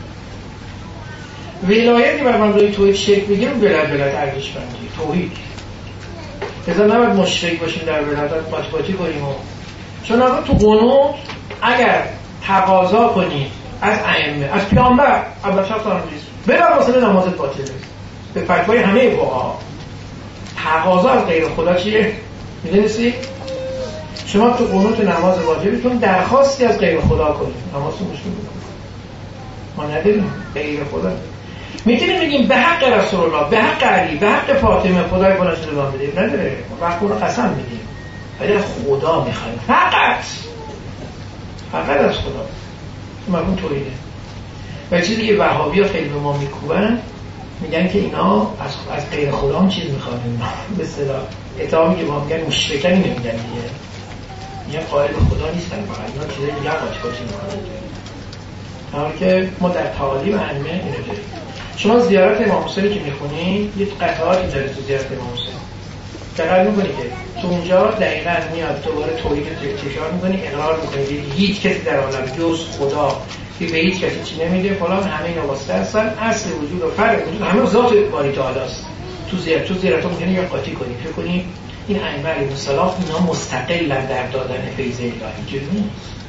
میگیره؟ ولایتی بر مبنای توحید شکل بگیره، ولایت ولایت ارزشمندی توحید. لذا نباید مشرک باشیم در ولایت، پاتی پاتی کنیم. چون آقا تو قنوت اگر تقاضا کنید از ائمه، از پیامبر، اول شخص آنجیز بلا واسطه نمازت باطله. به فتوای همه فقها تقاضا از غیر خدا چیه؟ میدونستی؟ شما تو قنوت نماز واجبتون درخواستی از غیر خدا کنید، نمازتون مشکل بکنید. ما نداریم غیر خدا. میتونیم بگیم به حق رسول الله، به حق علی، به حق فاطمه خدای فلان چیزو وام بدیم، نداره. وقت اون قسم میدیم. ولی از خدا میخوایم. فقط فقط از خدا. مفهوم توحیده. و چیزی که وهابی‌ها خیلی به ما میکوبن، میگن که اینا از از غیر خدا هم چیز میخوان. اینا به اصطلاح اتهامی که ما میگن مشرکین نمیگن دیگه. میگن قائل به خدا نیستن، فقط اینا چیزای دیگه قاطی قاطی میکنن. حالا که ما در تعالیم ائمه اینو داریم. شما زیارت امام حسین که میخونید یه قطعاتی داره تو زیارت امام حسین. دقیق میکنی که تو اونجا دقیقاً میاد دوباره توحید رو تکرار میکنی، اقرار میکنی که هیچ کسی در عالم جز خدا که به هیچ کسی چی نمیده فلان، همه اینا واسطه هستن، اصل وجود و فرع وجود همه ذات باری تعالی است. تو زیارت تو زیارت ممکنه یا قاطی کنی، فکر کنی این ائمه علیهم السلام اینا مستقلن در دادن فیض الهی، که نیست.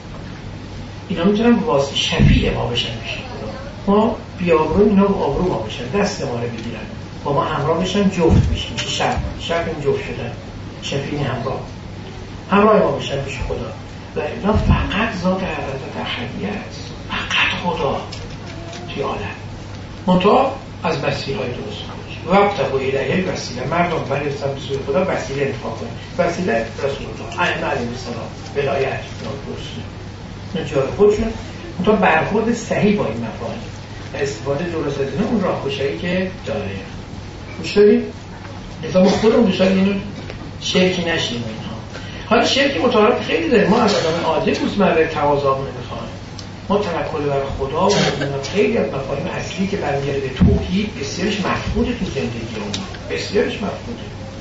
اینا میتونن واسه شفیع ما بشن میشه. ما بیابرو اینا رو آبرو ما بشن، دست ما رو بگیرن، با ما همراه بشن، جفت میشیم، میشه شب شب این جفت شدن، شفیع همراه همراه ما بشن میشه خدا. و اینا فقط ذات حضرت احدیه است، فقط خدا توی عالم. منطقه از وسیله های درست کنید وقت و الیه وسیله، مردم برای سمت سوی خدا وسیله انتخاب کنید. وسیله رسول الله ائمه علیهم السلام، ولایت درسته نجات خودشون. منطقه برخورد صحیح با این مفاهیم و استفاده درست از اینا اون راهگشایی که داره. گوش دارید؟ لذا ما خودمون دوشتر اینو شرکی نشیم اینها. حالا شرکی متعارف خیلی داریم. ما از آدم عادی روزمره تقاضامون میخوایم. ما توکل بر خدا و خیلی از مفاهیم اصلی که برمیگرده به توحید بسیارش مفقوده تو زندگیمون. بسیارش مفقوده.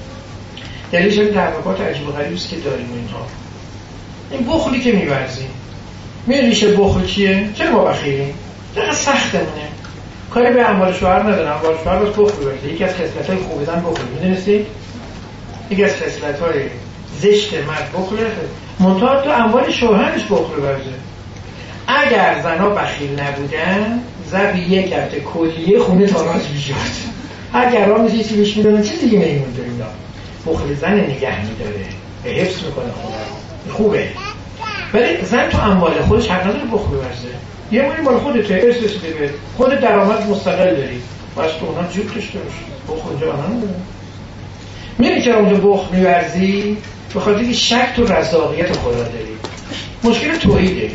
دلیلش این تحقیقات عجیب و غریبی است که داریم اینها. این بخلی که می‌ورزیم. می‌دونی ریشه بخل چیه؟ چرا ما بخیلیم؟ چقدر سختمونه. کاری به اموال شوهر ندارم، اموال شوهر باز بخل ببرده. یکی از خصلت‌های خوب بودن بخل. می‌دونستی؟ یکی از خصلت‌های زشت مرد بخله. منتها تو اموال شوهرش بخل ببرده. اگر زنها بخیل نبودن، زبی یک هفته کلیه خونه تاراج می‌شد. اگر راه میشه چیزی بهش می‌دادن، چیزی دیگه نمی‌مونده اینا. بخل زن نگه می‌داره، به حفظ می‌کنه خونه. خوبه. ولی زن تو اموال خودش حق نداره بخل ببرزه. یه موری مال خودت ارث رسیده به خود درآمد مستقل داری. واسه تو اونها جوب داشته باشی. بخل اونجا آنها نداره. می‌بینی که اونجا بخل می‌ورزی، به خاطر اینکه شک تو رضایت خدا داری. مشکل توحیده.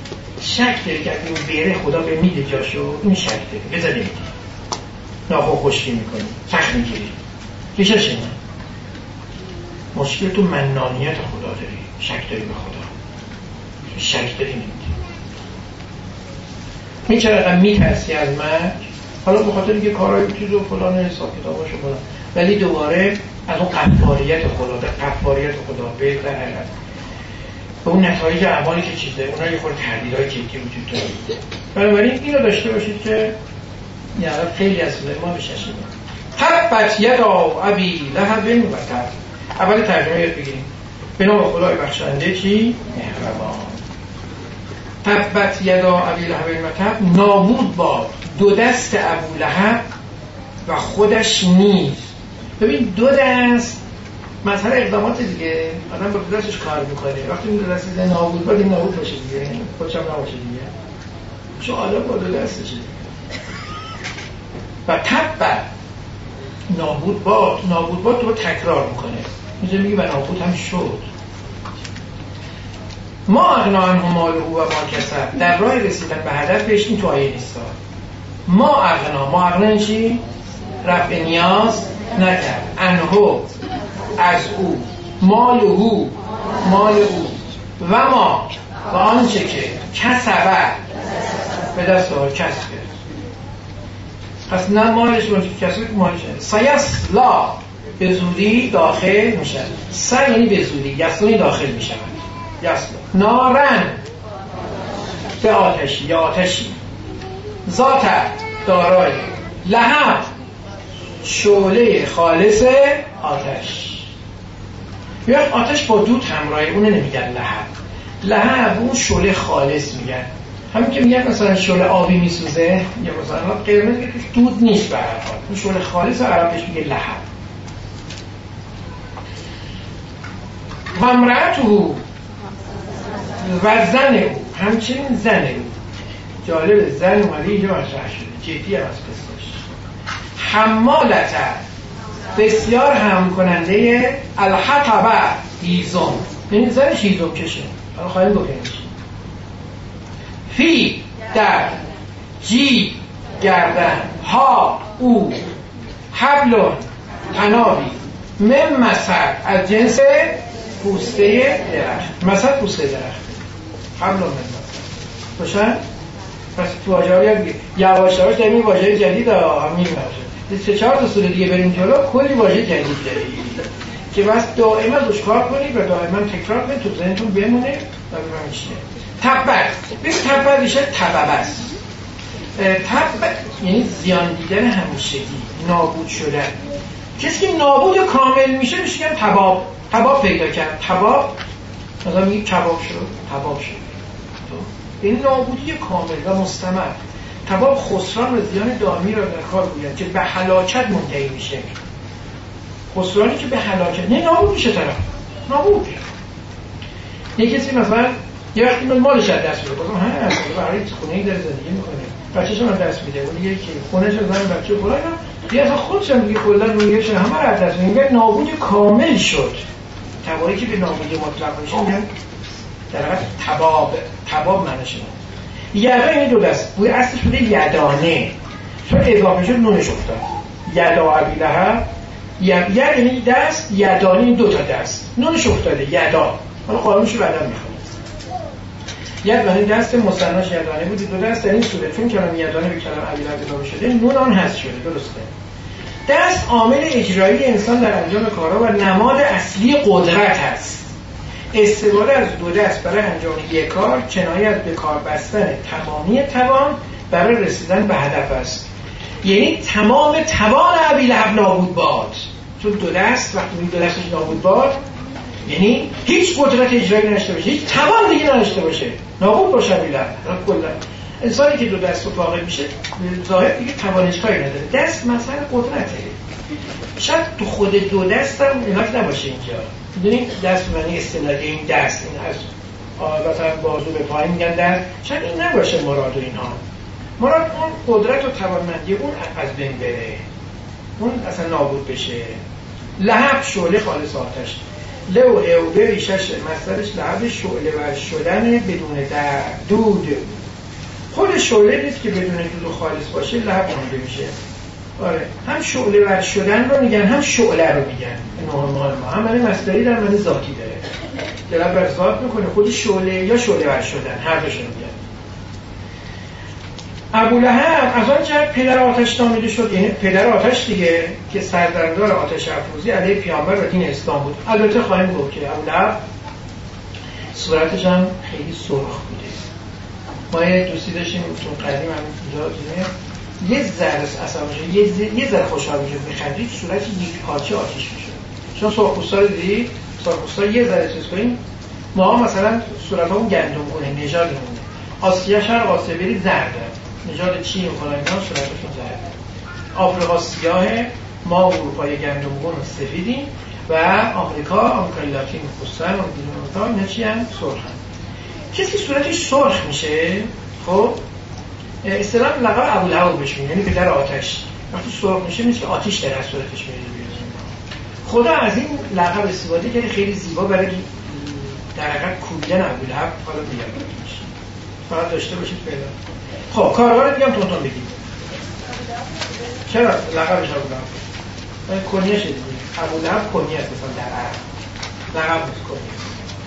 شک داری که اگه بره خدا به میده جاشو، این شک داری. بذار نمیدی. ناخواه خوشی میکنی. سخت میگیری. ریشش اینه. مشکل تو منانیت خدا داری. شک داری به خدا. شک داری نمیدی. می چه رقم میترسی از مرگ؟ حالا به خاطر اینکه کارهای چیز و فلان حساب کتاباشو فلان، ولی دوباره از اون قفاریت خدا، در قفاریت خدا به در حقیقت به اون نتایج اعمالی که چیزه، اونها یه خورده تردیدهای جدی وجود داره. بنابراین اینو داشته باشید که یعنی خیلی از ما بششیم. تبت یدا ابی لهب و تب. اول ترجمه یاد بگیریم. به نام خدای بخشنده چی؟ مهربان. تبت یدا ابی لهب و تب، نابود باد دو دست ابو لهب و خودش نیز. ببین دو دست مثلا اقدامات دیگه آدم با دو دستش کار میکنه. وقتی این دو دست دیگه نابود باد این نابود باشه دیگه، خودش هم نباشه دیگه، چون آدم با دو دستشه دیگه. و تب نابود باد، نابود باد تو تکرار میکنه، میشه میگه و نابود هم شد. ما اغنا عنه ماله و ما کسب، در راه رسیدن به هدفش این تو آیه نیستا. ما اغنا، ما اغنا چی؟ رفع نیاز نکرد. انهو از او، مال او، مال او و ما و آنچه که کسبه به دست آور کسب کرد. پس نه مالش باشه کسی که مالش سیسلا به زودی داخل میشن. سر یعنی به زودی، یسلونی داخل میشن. یسلا نارن به آتشی یا آتشی، ذات دارای لهب شعله خالص آتش. یا آتش با دود همراهه، اونه نمیگن لهب. لهب اون شعله خالص میگن. همین که میگن مثلا شعله آبی میسوزه یا مثلا قرمز که توش دود نیست، به هر حال اون شعله خالص عرب بهش میگه لهب. و امرأته و زن او، همچنین زن او. جالب، زن اومده اینجا مطرح شده، جدی هم از قصهش. حمالته بسیار هم کننده الحطبه هیزم، یعنی زنش هیزم کشه. حالا خواهیم بکنیم فی در جی گردن ها او حبلون تنابی من مسد از جنس پوسته درخت. مسد پوسته درخت، حبلون من مسد باشن. پس تو واژه ها یاد بگیر یواش یواش در این واژه جدید ها همین باشه. سه چهار تا سوره دیگه بریم جلو کلی واژه جدید دارید که بس دائما روش کار کنید و دائما تکرار کنید تو ذهنتون بمونه و بفهمید چیه. تبت، ببین تبت میشه تبب است. تبت یعنی زیان دیدن همیشگی، نابود شدن. کسی که نابود کامل میشه میشه که تباب. تباب پیدا کرد. تباب مثلا میگه کباب شد، تباب شد. این نابودی کامل و مستمر. تباب خسران و زیان دائمی را در کار گوید که به هلاکت منتهی میشه. خسرانی که به هلاکت، نه نابود میشه طرف، نابود. یه کسی مثلا یه وقتی من مالش از دست میده، بازم همه هست برای خونه‌ای داره زندگی میکنه، بچه‌ش هم از دست میده، اون دیگه که خونه‌ش رو زن بچه فلان دیگه اصلا خودش هم دیگه کلا رویش همه رو از دست میده. نابود کامل شد. تبایی که به نابودی مطلق میشه میگن در واقع تباب. تباب معنیش اینه. یدا این دو دست بوی اصلش بوده یدانه، چون اضافه شد نونش افتاد. یدا ابیلهب ید یعنی دست، یدانه این دو تا دست، نونش افتاده یدا. حالا قانونش رو بعدا میخونیم. ید یعنی دست، مثناش یدانه بود. دو دست در این صورت چون کلام یدانه به کلام ابیلهب اضافه شده نون آن حذف شده. درسته. دست عامل اجرایی انسان در انجام کارها و نماد اصلی قدرت است. استفاده از دو دست برای انجام یک کار کنایه از به کار بستن تمامی توان برای رسیدن به هدف است. یعنی تمام توان ابیلهب نابود باد. چون دو دست وقتی دو دستش نابود باد یعنی هیچ قدرت اجرایی نداشته باشه، هیچ توان دیگه نداشته باشه، نابود باشه ابیلهب. کلا انسانی که دو دست رو فاقد میشه ظاهر دیگه توانش کاری نداره. دست مثلا قدرته. شاید تو خود دو دست هم ایناک نباشه اینجا. میدونید دست معنی اصطلاحی این دست این از مثلا بازو به پای میگن دست، شاید این نباشه مراد و اینها. مراد اون قدرت و توانمندی اون از بین بره، اون اصلا نابود بشه. لهب شعله خالص آتش. لو او به ریشش مصدرش لهب شعله ور شدن بدون در دود. خود شعله نیست که بدون دود و خالص باشه لهب مونده میشه. آره هم شعله ور شدن رو میگن هم شعله رو میگن. نوع ما هم معنی مصدری در معنی ذاتی داره. دلم بر ذات میکنه خود شعله یا شعله ور شدن هر دوشون میگن. ابولهب از آن جهت پدر آتش نامیده شد، یعنی پدر آتش دیگه که سردمدار آتش افروزی علیه پیامبر و دین اسلام بود. البته خواهیم گفت که ابولهب صورتش هم خیلی سرخ بوده. ما یه دوستی داشتیم تو قدیم هم اینجا دیگه یه ذره اصلا یه یه ذره خوشحال میشد میخندید صورت یک پارچه آتش میشد. چون سرخپوستا رو دیدی سرخپوستا یه ذره چیز کنیم ما مثلا صورتمون گندمگونه نژادمون آسیا شرق آسیا بری زرده نژاد چین و فلان اینا صورتشون زرده. آفریقا سیاهه، ما اروپای گندمگون و سفیدیم و آمریکا آمریکای لاتین خصوصا و دیگه اینا چی هم سرخن. کسی که صورتش سرخ میشه خب اصطلاح لقب ابولهب بهش میگن، یعنی پدر آتش. وقتی سرخ میشه میشه که آتش در از صورتش میاد بیرون. خدا از این لقب استفاده کرده خیلی زیبا برای در حقیقت کوبیدن ابولهب. حالا میاد میشه فقط داشته باشید پیدا. خب کارگار دیگه هم تونتون بگید چرا لقبش ابولهب؟ من کنیه شده دیگه ابولهب کنیه است مثلا در عرب لقب نیست کنیه.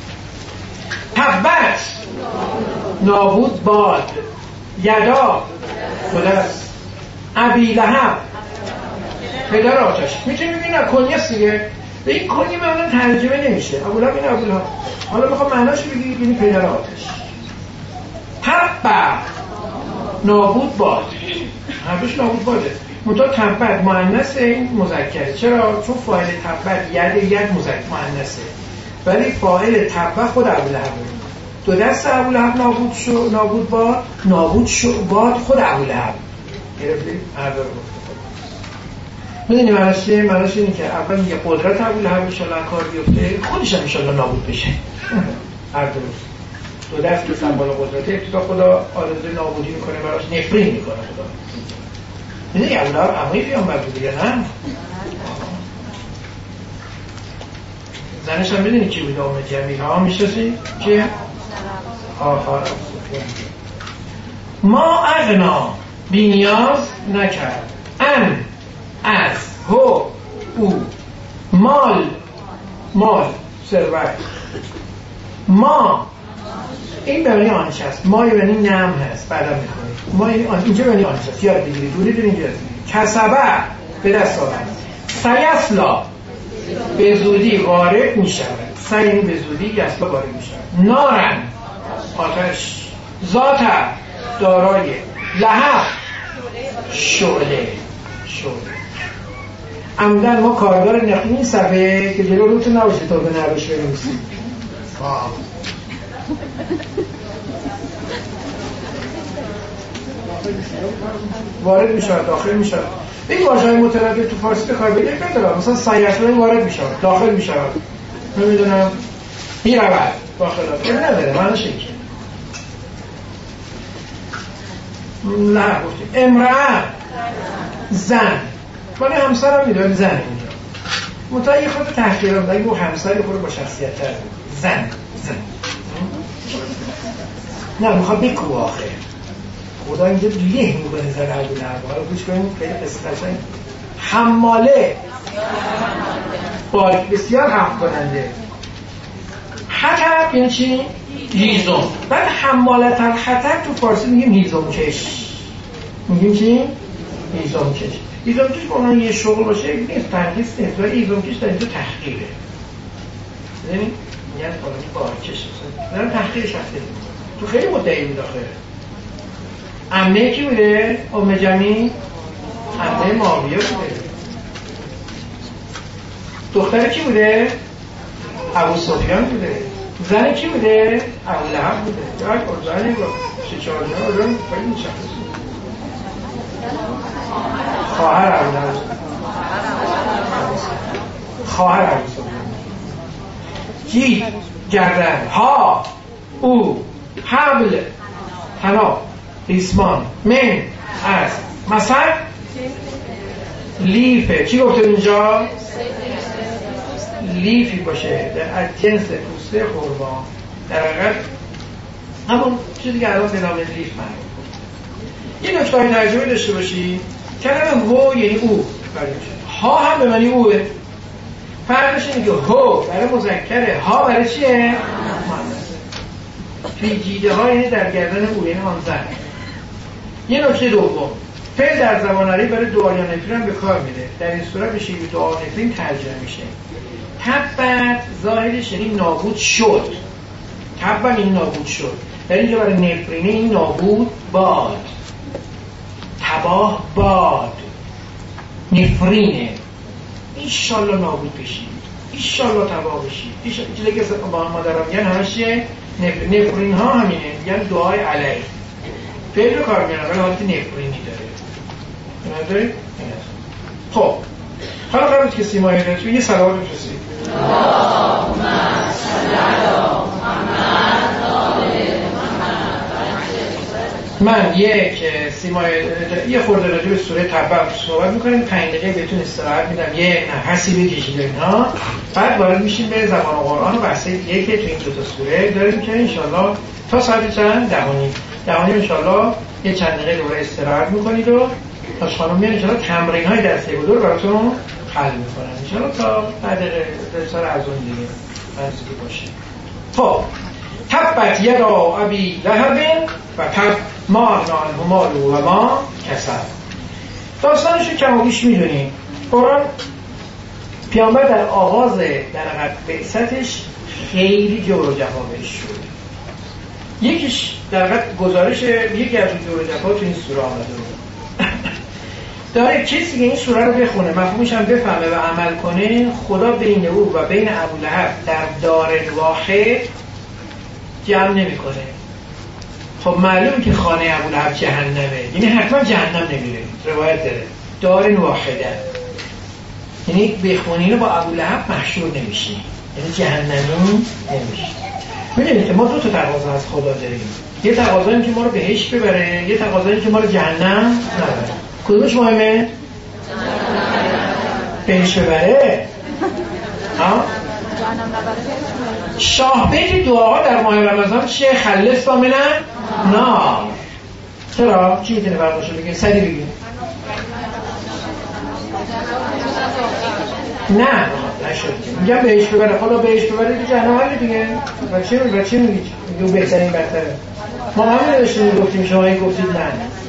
تبت نابود باد. یدا خداست. ابی لهب پدر آتش. میتونی ببینی کنیه است دیگه. به این کنیه معمولا ترجمه نمیشه. ابو لهب این ابو لهب. حالا میخوام معناش بگی یعنی پدر آتش. تبع نابود باد. حرفش نابود باده. منتها تبع مؤنث این مذکره. چرا؟ چون فاعل تبع ید ید مذکر مؤنثه. ولی فاعل تبع خود ابو لهب. دو دست ابو لهب نابود شو نابود باد، نابود شو باد خود ابو لهب. گرفتی؟ هر دو رو گفت. میدونی معنیش چیه؟ معنیش اینه که اول میگه قدرت ابو لهب ان شاءالله کار بیفته، خودش هم ان شاءالله نابود بشه. هر دو دو دست که سمبل قدرته ابتدا خدا آرزوی نابودی میکنه براش، نفرین میکنه خدا. میدونی ابو لهب عموی پیامبر بود دیگه نه؟ زنش هم میدونی کی بود؟ ام جمیل. ها میشناسی؟ کیه؟ آخر ما اغنا بی نیاز نکرد. ان از هو او مال مال ثروت. ما این به معنی آنچه است. ما به معنی نم هست. بعدا میخونیم ما این آن... اینجا به معنی آنچه است. یاد بگیرید دوری دور اینجا کسبه به دست آورد. سیسلا به زودی وارد میشود. سیعنی به زودی یسلا وارد میشود. نارن آتش. ذات دارای. لهب شعله شعله. عمدن ما کارگار نخیم این صفحه که جلو روتون نباشه تا به نروش بنویسیم. وارد میشود داخل میشود. این واژه‌های متردد تو فارسی بخوای بگی نداره. مثلا سیاسل وارد میشود داخل میشود نمیدونم میرود داخل این نداره معنیش اینه. نه گفتیم امرأه زن ولی همسر هم میدونم زن اینجا متأیی خود تحقیر هم داریم و همسر خود با شخصیت تر زن زن نه میخواد بکو آخه خدا اینجا لیه میکنه زن عبو لهب. حالا گوش کنیم خیلی قصه قشنگ. حماله باید بسیار حق کننده. حطب یعنی چی؟ هیزم. بعد حمالت الحطب تو فارسی میگیم هیزم کش. میگیم چی؟ هیزم کش. هیزم کش با اون یه شغل باشه نیست تنقیص نیست ولی هیزم کش در اینجا تحقیره. یعنی میگن فلانی بارکش دارن تحقیر شخصی تو خیلی مدعی بود آخه. عمه کی بوده؟ ام جمیل عمه معاویه بوده. دختر کی بوده؟ ابو سفیان بوده. زن کی بوده؟ ابو لهب بوده. یا کار زنی با سه چهار جنا آدم خیلی مشخصه. خواهر ابو لهب. خواهر ابو سفیان. جی گردن ها او حبل حنا ریسمان من از مثلا لیفه. چی گفته اینجا؟ لیفی باشه در از جنس پوسته خرما در حقیقت همون چیزی که الان به نام لیف معروف. یه نکته های ترجمه داشته باشی کلمه هو یعنی او ها هم به معنی اوه. فرقش اینه که هو برای مذکره ها برای چیه؟ پیچیده ها یعنی در گردن او یعنی آن زن. یه نکته دوم فعل در زبان عربی برای دعا یا نفرین به کار میره. در این صورت به شکل دعا نفرین ترجمه میشه. تبت ظاهرش یعنی نابود شد. تبت این نابود شد. در اینجا برای نفرینه این نابود باد. تباه باد. نفرینه. ایشالله نابود بشید. ایشالله تباه بشید. ایشالله چیزی که با مادران میگن همش نفرین. نفرین ها همینه. میگن دعای علیه. فعل رو کار میگن ولی حالت نفرینی داره. نداری؟ خب حالا قبل که سیمایی دارد یه سلوات بفرستی. اللهم صل علی محمد. من یک سیمای یه خورده راجع به سوره تبع صحبت میکنیم. پنج دقیقه بهتون استراحت میدم یه نفسی بکشید اینها. بعد وارد میشیم به زبان قرآن و بحث یک تو این دو تا سوره داریم که انشالله تا ساعت چند دهونیم دهونیم انشالله یه چند دقیقه دوباره استراحت میکنید و تاش خانم میان انشالله تمرین های درسی و دور براتون حل میکنن انشالله تا بعد درسال از اون دیگه فرضی باشه. خب تبت یدا ابی لهب و تب ما اغنی عنه ماله و ما کسب. داستانشو کم و بیش میدونیم. قرآن پیامبر در آغاز در بعثتش خیلی جور و جفا بهش شد. یکیش در واقع گزارش یکی از جور و جفا تو این سوره آمده بود. داره کسی که این سوره رو بخونه مفهومش هم بفهمه و عمل کنه، خدا بین او و بین ابولهب در دار واحد جمع نمیکنه. خب معلومه که خانه ابولهب جهنمه، یعنی حتما جهنم نمیره. روایت داره دار واحده، یعنی بخونی رو با ابولهب محشور نمیشی، یعنی جهنمی نمیشی. میدونید که ما دو تا تقاضا از خدا داریم، یه تقاضا این که ما رو بهشت ببره، یه تقاضا این که ما رو جهنم نبره. کدومش مهمه؟ بهشت ببره. ها؟ شاه بیت دعاها در ماه رمضان چیه؟ خلص من نار. چرا؟ چی میتونه برداشت بگه؟ سری بگیم. نه نشد میگم بهش ببره، خدا بهش ببره تو جهنم حل دیگه. و چی و چی میگی؟ میگه بهترین بهتره. ما همین داشتیم گفتیم، شما این گفتید نه.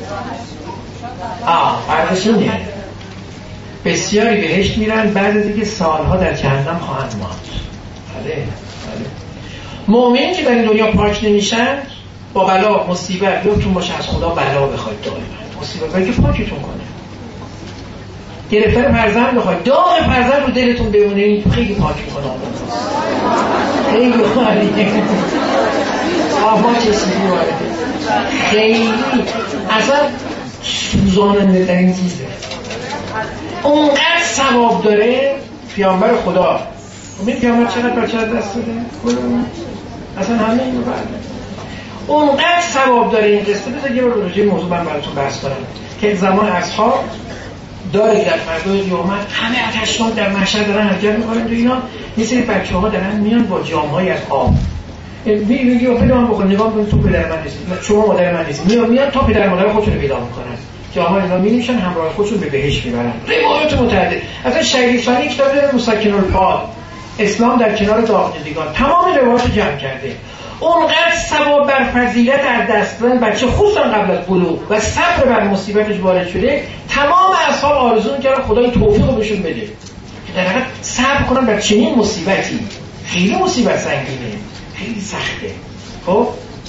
آه فرقش اینه بسیاری بهشت میرن بعد از اینکه سالها در جهنم خواهند ماند. بله بله. مؤمنین که در این دنیا پاک نمیشن با بلا مصیبت یادتون باشه از خدا بلا بخواید دائما، مصیبت که پاکتون کنه. گرفتن فرزند بخواید، داغ فرزند رو دلتون بمونه، این خیلی پاک میکنه. خیلی خالیه آما چشمی وارده خیلی اصلا سوزاننده در این چیزه. اونقدر ثواب داره پیامبر خدا. این پیامبر چقدر بر چقدر دست داده؟ اصلا همه اینو برده. اونقدر ثواب داره این قصه. بذار یه بار راجع موضوع من براتون بحث کنم که زمان اصحاب داره در فردای قیامت همه آتش‌ناک در محشر دارن حرکت می‌کنن تو اینا، یه سری بچه‌ها دارن میان با جام‌های از آب. میگه آ پدرم بخون نگاه کن تو پدر من نیست، شما مادر من نیست. میان میان تا پدر مادر خودشون رو پیدا می‌کنن. جام‌ها اینا می‌نوشن همراه خودشون به بهشت میبرن. روایت متعدد. اصلا شریفانی کتاب داره مسکن الفؤاد، اسلام در کنار داغ‌دیدگان، تمام روایات جمع کرده. اونقدر ثواب بر فضیلت از دست دادن بچه خصوصا قبل از بلوغ و صبر بر مصیبتش وارد شده، تمام اصحاب آرزو می‌کردن خدای توفیق رو بهشون بده که در حقیقت صبر کنن بر چنین مصیبتی. خیلی مصیبت سنگینه، خیلی سخته. خب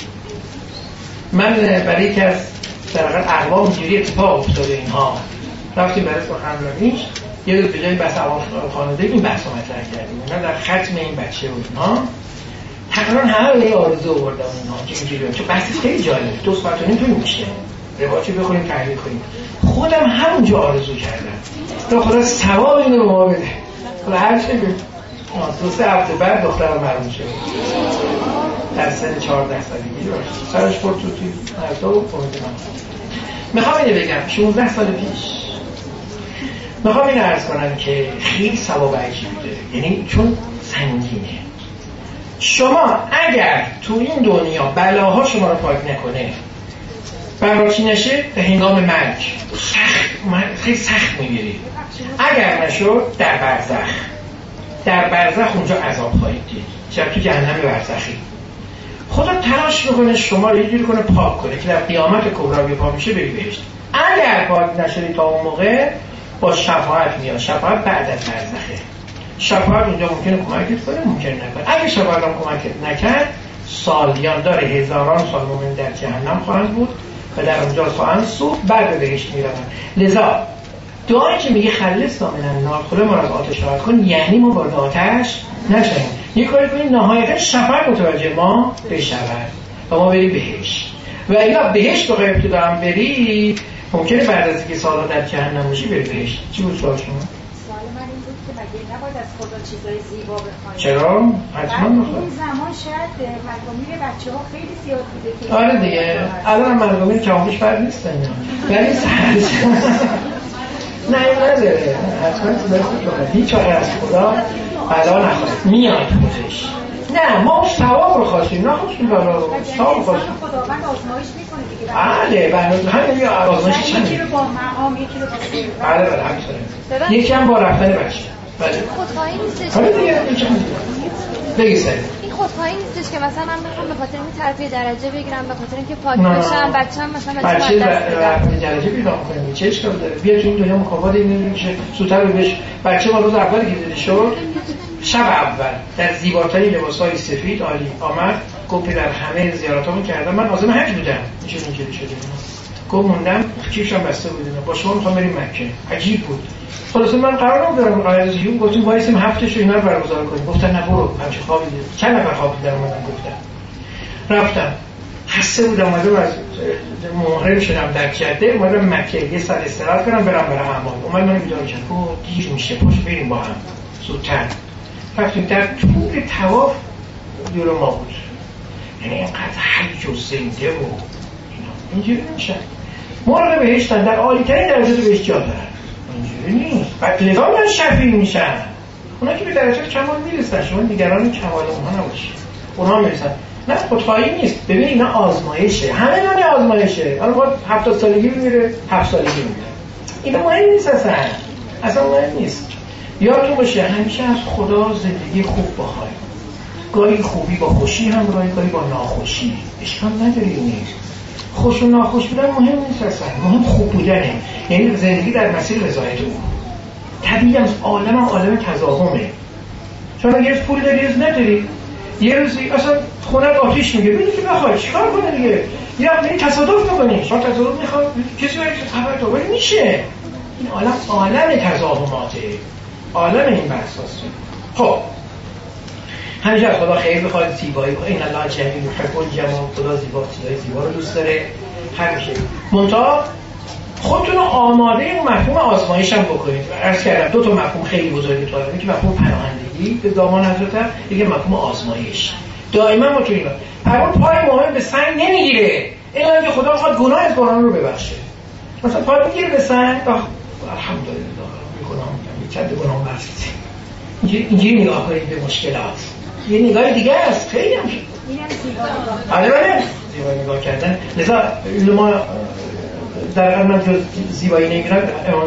من برای یکی از در حقیقت اقوام اینجوری اتفاق افتاده اینها رفتیم برای سخنرانیش، یه روز به جای بحث خانوادگی این بحث رو مطرح کردیم. من در ختم این بچه و اینها تقریبا همه به آرزو آوردن اینا که اینجوری، چون بحثش خیلی جالبه، دو ساعت و نیم طول میشه روایتو بخونیم تحلیل کنیم. خودم همونجا آرزو کردم تا خدا ثواب اینو به ما بده. حالا هر چه بگم دو سه هفته بعد دخترم معلوم شد در سن چهارده سالگی باشه، سرش خورد تو توی نرتا و فهمیده من. میخوام اینو بگم شانزده سال پیش میخوام اینو عرض کنم که خیلی ثواب عجیبی داره، یعنی چون سنگینه. شما اگر تو این دنیا بلاها شما رو پاک نکنه، براچی نشه، به هنگام مرگ سخت خیلی سخت میگیرید. اگر نشد در برزخ، در برزخ اونجا عذاب خواهید دید، چرا تو جهنم برزخی. خدا تلاش میکنه شما رو یه جوری کنه پاک کنه که در قیامت کبرا پاک میشه بری بهشت. اگر پاک نشدی تا اون موقع با شفاعت میاد. شفاعت بعد از برزخه. شفاعت اونجا ممکنه کمکت کنه، ممکنه نکنه. اگه شفاعت هم کمکت نکرد، سالیان داره هزاران سال مومن در جهنم خواهند بود و در اونجا خواهند سوخت، بعد بهشت میرن. لذا دعایی که میگه خلص من النار، خدا ما رو از آتش رها کن، یعنی ما وارد آتش نشیم. یه کاری کنیم نهایتا شفاعت متوجه ما بشود و ما بریم بهشت. و اگه بهشت بخوای ابتدا هم بری، ممکنه بعد از اینکه سالها در جهنم باشی بری بهشت. چی بود سوال شما؟ مگه نباید از خدا چیزای زیبا بخوایم؟ چرا؟ حتما بخوایم. اون زمان شاید مردمی بچه‌ها خیلی زیاد بوده که آره دیگه. الان مردمی کاملش فرق نیست اینا. ولی سرش نه نداره. حتما تو دست خدا. هیچ وقت از خدا بلا نخواهد. میاد خودش. نه ما ثواب رو خواستیم، نه خواستیم بلا رو. ثواب خواستیم. خداوند آزمایش میکنه دیگه. بله، بله. همین یه آزمایش چند. یکی رو با مقام، یکی رو با ثروت. بله بله همینطوره. یکی هم با رفتن بچه. بله. خودخواهی نیستش. حالا دیگه چند بگی سری. این خودخواهی نیستش که مثلا من بخوام به خاطر این ترفیع درجه بگیرم، به خاطر اینکه پاک باشم، بچه‌م مثلا بچه‌م دست بدم درجه پیدا کنه. چه اشکال داره؟ بیا تو این دنیا مکافات این میشه سوتر بهش. بچه ما روز اول که دیده شد، شب اول در زیباترین لباس‌های سفید عالی آمد، گفت در همه زیاراتامو کردم، من عازم حج بودم. میشه اینجوری شده. گفت موندم کیفشم بسته بود، با شما میخوام بریم مکه. عجیب بود. خلاص من قرار نمی‌دارم قرار زیون گفتیم وایسیم هفتهشو اینا رو برگزار کنیم. گفتن نه برو، همش خوابی دید. چند نفر خواب دیدن اومدن گفتن. رفتم. خسته بودم، اومدم از محرم شدم در جده، اومدم مکه یه ساعت استراحت کنم برم برم اعمال. اومد منو بیدار کرد. گفت دیر میشه، پاش بریم با هم. زودتر. رفتیم در طول طواف دور ما بود. یعنی اینقدر حج و زنده و اینا. اینجوری نمیشه. مرغ بهشتن در عالی‌ترین درجه بهش جا دارن. اینجوری نیست. بعد لذا من شفیع میشن. اونا که به درجه کمال میرسن، شما دیگران کمال اونها نباشید. اونها میرسن. نه خودخواهی نیست. ببین اینا آزمایشه. همه اینا آزمایشه. حالا خود هفتاد سالگی میره، هفت سالگی میره. اینا مهم نیست اصلا. اصلا مهم نیست. یادتون باشه همیشه از خدا زندگی خوب بخواید. گاهی خوبی با خوشی همراهی، گاهی با ناخوشی. اشکال نداره این. خوش و ناخوش بودن مهم نیست اصلا. مهم خوب بودنه. یعنی زندگی در مسیر رضایت او. طبیعی هم عالم هم عالم تضاهمه. چون اگه پول داری از نداری، یه روزی اصلا خونه آتیش میگه ببینی که بخوای چیکار کنه دیگه، یا یعنی تصادف میکنی، شما تصادف میخواد کسی باید خبر تو ولی میشه. این عالم عالم تضاهماته، عالم این بحثاست. خب همیشه از خدا خیر بخواد، زیبایی کنه. این الله جمیل یحب الجمال، خدا زیبا چیزای زیبا رو دوست داره همیشه. منتها خودتون رو آماده اون مفهوم آزمایش هم بکنید. عرض کردم دو تا مفهوم خیلی بزرگی تو داره، که مفهوم پناهندگی به دامان حضرت، دیگه مفهوم آزمایش. دائما ما تو اینا هر پای مهم به سنگ نمیگیره الا اینکه خدا میخواد گناه از گناهان رو ببخشه. مثلا پای میگیره به سنگ، الحمدلله گناه میکنم، چند گناه بخشید. اینجوری اینجوری نگاه کنید به مشکلات. یه نگاه دیگه است، خیلی هم آره بله زیبایی نگاه کردن. لذا ما در واقع من جز زیبایی نمیرم،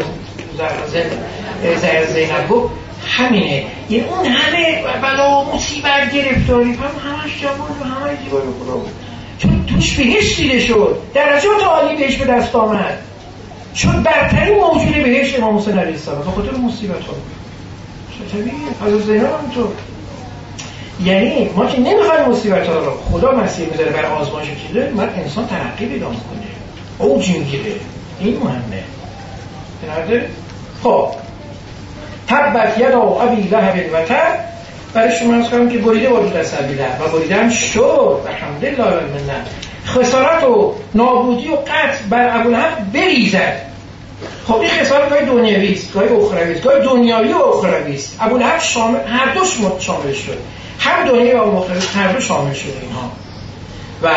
زهر زینب گفت همینه. یعنی اون همه بلا و مصیبت گرفتاری هم همش جمال و همه زیبایی خدا بود، چون توش بهشت دیده شد، درجات عالی بهش به دست آمد، شد برترین موجود بهشت امام حسین علیه السلام به خاطر مصیبت ها. طبیعیه از زینب همونطور. یعنی ما که نمیخوایم مصیبت ها رو، خدا مسیر میذاره برای آزمایش چیزه، من انسان ترقی پیدا میکنه، اوج میگیره. این مهمه. بنابراین خب تبت یدا ابی لهب و تب، برای شما از کنم که بریده وجود از ابی لهب و بریده هم شد الحمدلله المنه. خسارت و نابودی و قتل بر ابولهب بریزد. خب این خسارت گاهی دنیوی است، گاهی اخروی است، گاهی دنیوی و اخروی است. ابولهب شامل هر دوش شامل شد، هم دنیوی و اخروی هر دو شامل شد اینها. و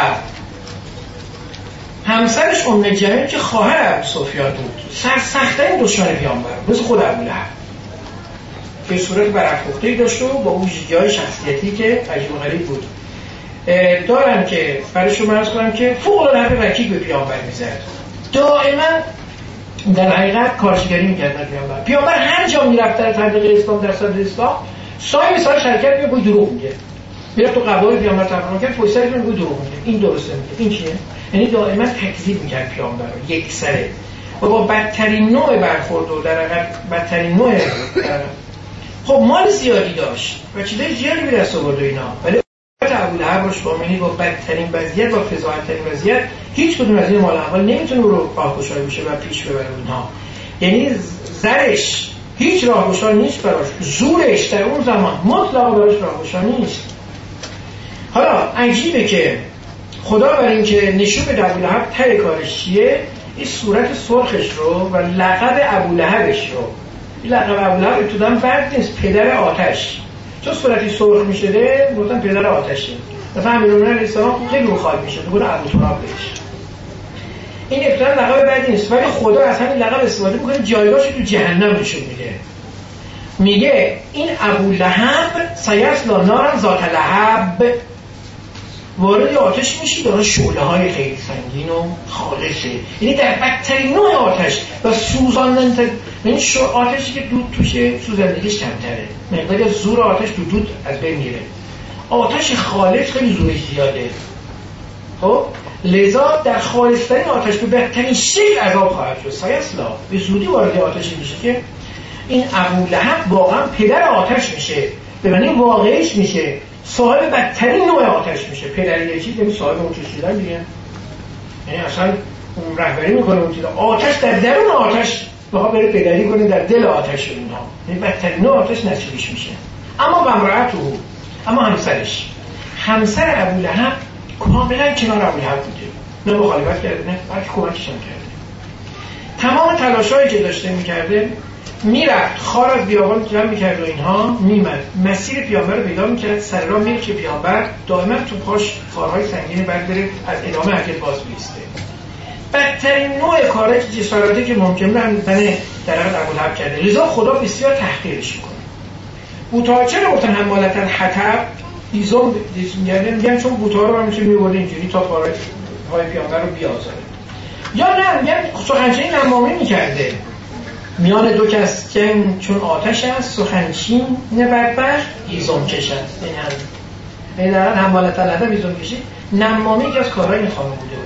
همسرش ام جمیل که خواهر ابو سفیان بود، سرسخت‌ترین دشمن پیامبر مثل خود ابولهب، به صورت برافروخته‌ای داشت و با اون ویژگی‌های شخصیتی که عجیب و غریب بود دارن که برای شما عرض کنم که فوق‌العاده رکیک به پیامبر می‌زد. دائما در حقیقت کارشگری می‌کرد در پیامبر. پیامبر هر جا می‌رفت در تبلیغ اسلام در صدر اسلام سای مثال شرکت می‌کرد، گوی دروغ میگه. میرفت تو قبایل پیامبر تبلیغ کرد، پشت سرش گوی دروغ میگه. این درسته میگه. این چیه؟ یعنی دائما تکذیب می‌کرد پیامبر رو یک سره و با بدترین نوع برخورد و در حقیقت بدترین نوع خب مال زیادی داشت و چیزای زیادی به دست آورد اینا، ولی ابولهب رو شما می‌بینید با بدترین وضعیت، با فضاحت‌ترین وضعیت، هیچ کدوم از این مال اول نمیتونه رو راهگشایی بشه و پیش ببره اونها. یعنی زرش هیچ راهگشا نیست براش، زورش در اون زمان مطلقا براش راهگشا نیست. حالا عجیبه که خدا برای اینکه نشون بده ابولهب ته کارش چیه، این صورت سرخش رو و لقب ابولهبش رو، این لقب ابولهب ابتداً بد نیست، پدر آتش، چون صورتی سرخ میشده گفتن پدر آتشه. مثلا امیرالمومنین علیه السلام خیلی روخال میشه، تو گونه ابو تراب بهش. این ابتداً لقب بدی نیست، ولی خدا از همین لقب استفاده میکنه، جایگاهش تو جهنم نشون میده. میگه این ابولهب سیصلی نارا ذات لهب، وارد آتش میشی داره شعله های خیلی سنگین و خالصه، یعنی در بدترین نوع آتش و سوزاندن تا یعنی آتشی که دود توشه سوزندگیش کمتره، مقداری از زور آتش تو دود از بین میره. آتش خالص خیلی زورش زیاده. خب لذا در خالصترین آتش به بهترین شکل عذاب خواهد شد. سایسلا به زودی وارد آتشی میشه که این ابولهب واقعا پدر آتش میشه، به معنی واقعیش میشه، صاحب بدترین نوع آتش میشه. پدر یه چیز یعنی صاحب اون چیز شدن دیگه، یعنی اصلا اون رهبری میکنه اون چیز. آتش در درون آتش بخواد بره پدری کنه در دل آتش اینها، یعنی بدترین نوع آتش نصیبش میشه. اما بمرأته، اما همسرش، همسر ابولهب کاملا کنار ابولهب بوده، نه مخالفت کرده نه بلکه کمکش هم کرده. تمام تلاشایی که داشته میکرده، میرفت خار از بیابان جمع میکرد و اینها میمد مسیر پیامبر رو پیدا میکرد، سر راه میرفت که پیامبر دائما تو پاش خارهای سنگین برداره از ادامه حرکت باز بیسته. بدترین نوع کارهای جسارتی که ممکنه هم زنه در حقیقت ابولهب کرده، لذا خدا بسیار تحقیرش میکنه. بوتا چرا گفتن حمالت الحطب ایزم میگردن؟ میگن چون بوتا رو همیشه میبرده اینجوری تا خارهای پیامبر رو بیازاره. یا نه میگن سخنچین نمامی میکرده میان دو کس جنگ چون آتش است، سخنچین بدبخت ایزم کش است. این هم حمالت الحطب ایزم کشی نمامی که از کارهای این خانم بوده.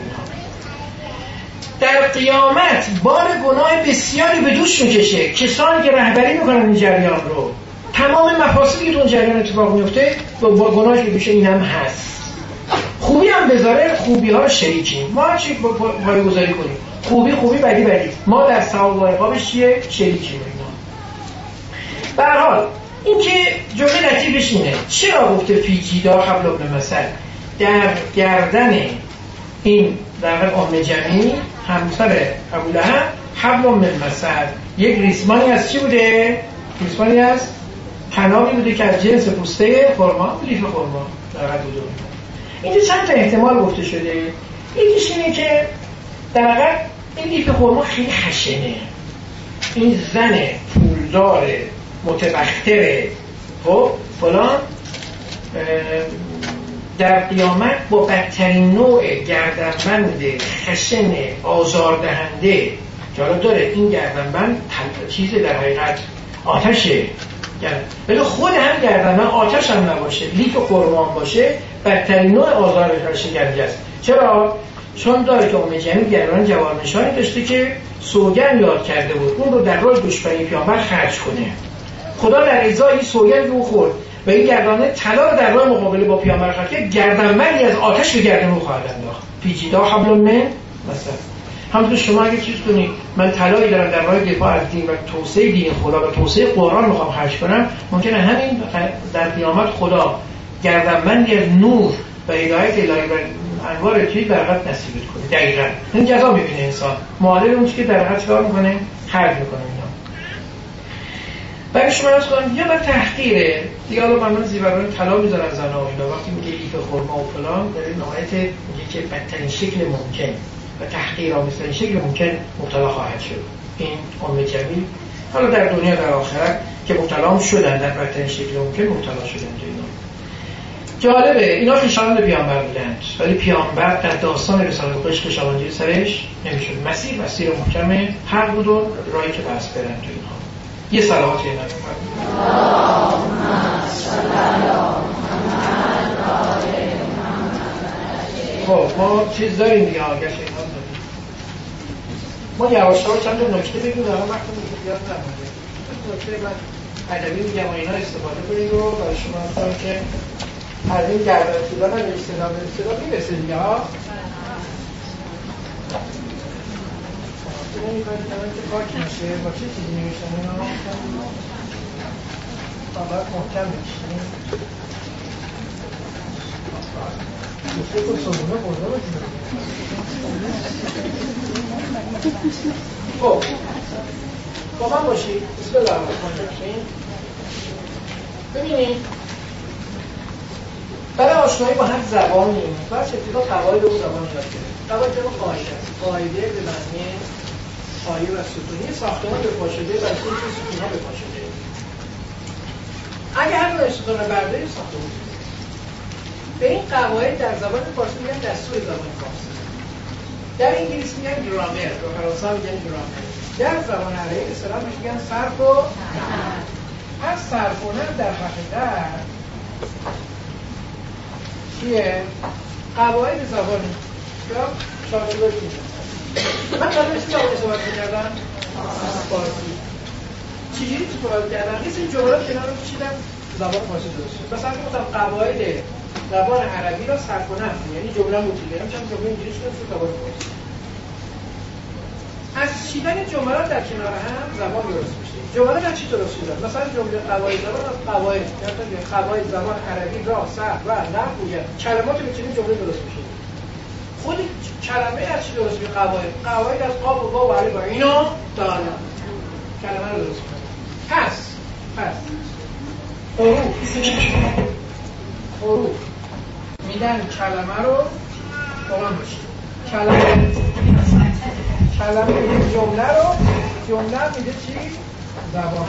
در قیامت بار گناه بسیاری به دوش میکشه کسانی که رهبری میکنن این جریان رو. تمام مفاسدی که تو اون جریان اتفاق میفته با گناهش بشه. این هم هست. خوبی هم بذاره، خوبی ها شریکیم، ما هر چی پای گذاری کنیم، خوبی خوبی بدی بدی، ما در ثواب و عقابش چیه؟ شریکیم. اینا به هر حال این که جمله لطیفش اینه، چرا گفته فی جیدا حبل ابن مسد؟ در گردن این در واقع ام جمیل همسر ابولهب حبل من مسد، یک ریسمانی از چی بوده؟ ریسمانی از طنابی بوده که از جنس پوسته خرما، لیف خرما در واقع بوده. اینجا چند تا احتمال گفته شده. یکیش اینه که در واقع این لیف خرما خیلی خشنه، این زن پولدار متبختر خب فلان در قیامت با بدترین نوع گردنبند خشن آزاردهنده که حالا داره این گردنبند چیز در حقیقت آتشه، ولی خود هم گردنبند آتش هم نباشه، لیف خرمان باشه، بدترین نوع آزاردهنده است. چرا؟ چون داره که ام جمیل گردن جوانشانی داشته که سوگن یاد کرده بود اون رو در راه دشمنی پیامبر خرج کنه. خدا در ازای این سوگن رو خورد و این گردانه طلا رو در راه مقابله با پیامبر خرج کرد، گردنبندی از آتش به گردن او خواهد انداخت. پیچیدا حبل من مثلا همونطور شما اگه چیز کنید من طلایی دارم در راه دفاع از دین و توسعه دین خدا و توسعه قرآن میخوام خرج کنم، ممکنه همین در قیامت خدا گردنبندی از نور و هدایت الهی و انوار چیز در حقیقت نصیبت کنه. دقیقاً این جزا میبینه انسان معادل اون چیزی که در حقیقت کار میکنه خرج میکنه. اینا برای شما از کنم یا بر تحقیره دیگه. حالا من زیوران طلا میذارن زنا و اینا وقتی میگه لیف خرما و فلان در نهایت میگه که بدترین شکل ممکن و تحقیرآمیزترین شکل ممکن مبتلا خواهد شد. این ام جمیل حالا در دنیا در آخرت که مبتلا هم شدن در بدترین شکل ممکن مبتلا شدن. اینا جالبه، اینا خویشاوند پیامبر بودند ولی پیامبر در داستان رسالت و عشق شاهنجی سرش نمیشد. مسیر مسیر محکم حق بود و راهی که بس برن تو اینها. یه صلواتی اینا خب ما چیز داریم دیگه آگه شیطان داریم. ما یواشتار چند تا نکته بگیم دارم وقت میگه بیاد نمونده نکته من ادبی میگم و اینا استفاده کنید و برای شما هستم که از این گردن طولا هم استدا به استدا میرسه دیگه ها. این باید که پاک میشه با چه چیزی میگشن اینا باید محکم میشیم گفته کن صبونه برده باشیم. خب با من باشید بسم الله الرحمن الرحیم. ببینید برای آشنایی با هر زبانی باید ابتدا قواعد اون زبان یاد گرفت. قواعد جمع قاعده است. قاعده به معنی پایه و ستونی ساختمان به پا شده و اصول که ستون‌ها به پا شده. اگه هر نوع ستون رو برداریم ساختمان به این قواعد در زبان فارسی میگن دستور زبان فارسی، در انگلیسی میگن گرامر، در فرانسه میگن گرامر، در زبان عربی اصطلاحاً میگن صرف و نحو. هر صرف و نحو در حقیقت چیه؟ قواعد زبان یا شاگردی من قبل از چی صحبت می‌کردم؟ فارسی. چجوری صحبت کردم؟ یه سری جملات کنار رو کشیدم زبان فارسی درست شد. مثلا گفتم قواعد زبان عربی را صرف و نحو، یعنی جمله متولی‌ام چند جمله انگلیسی شد تو زبان فارسی. از چیدن جملات در کنار هم زبان درست میشه. جملات از چی درست شدن؟ مثلا جمله قواعد زبان از قواعد، یعنی قواعد زبان عربی را صرف و نحو بوده. کلمات می‌چینیم جمله درست میشه. خود کلمه از چی درست میشه؟ قواعد. قواعد از قاف و واو و الف و اینا داره. کلمه رو درست میشه. پس پس حروف حروف میدن کلمه رو قرآن باشه. کلمه کلمه میده جمله رو، جمله میده چی؟ زبان.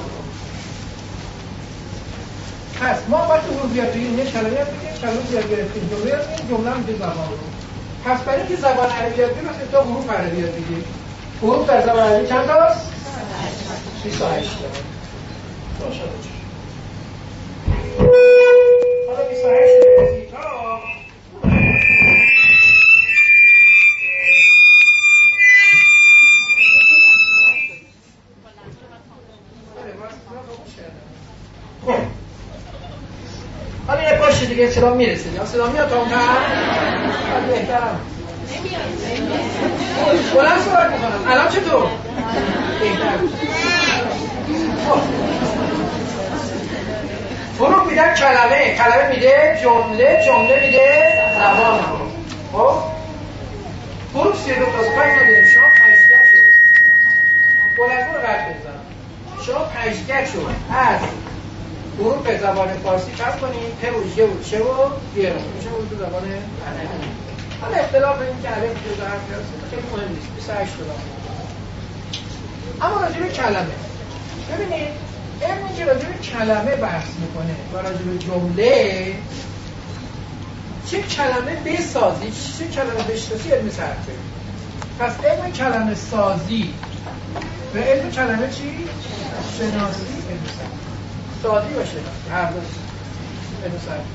پس ما وقتی حروف بیاد بگیم یه کلمه یاد بگیم، کلمه بیاد گرفتیم جمله یاد بگیم، جمله میده زبان رو. پس برای اینکه زبان عربی یاد بگیم مثلا تا حروف عربی یاد بگیم. حروف در زبان عربی چند تاست؟ بیست و هشت تا. باشه باشه. حالا بیست و هشت تا خب حالا یه باشه دیگه صدا میرسه یا صدا میاد تا اون طرف حالا بهترم بلند صحبت میکنم الان چطور؟ بهتر خب حروف میدن کلمه، کلمه میده جمله، جمله میده زبان. خب حروف سی دو تا پنج نداریم. شما پنجگر شد بلندگو رو رد بزن. شما پنجگر شد از حروف زبان فارسی کم کنید پ و ژ و چ و ی رو میشه حروف زبان عربی. حالا اختلاف این که الف جزء حرف هست خیلی مهم نیست. بیست و هشت تا اما راجع به کلمه ببینید علمی که راجع به کلمه بحث میکنه و راجع به جمله چه کلمه بسازی چه کلمه بشناسی علم صرفه. پس علم کلمه سازی و علم کلمه چی؟ شناسی علم صرفه. سازی و شناسی هر دو علم صرفه.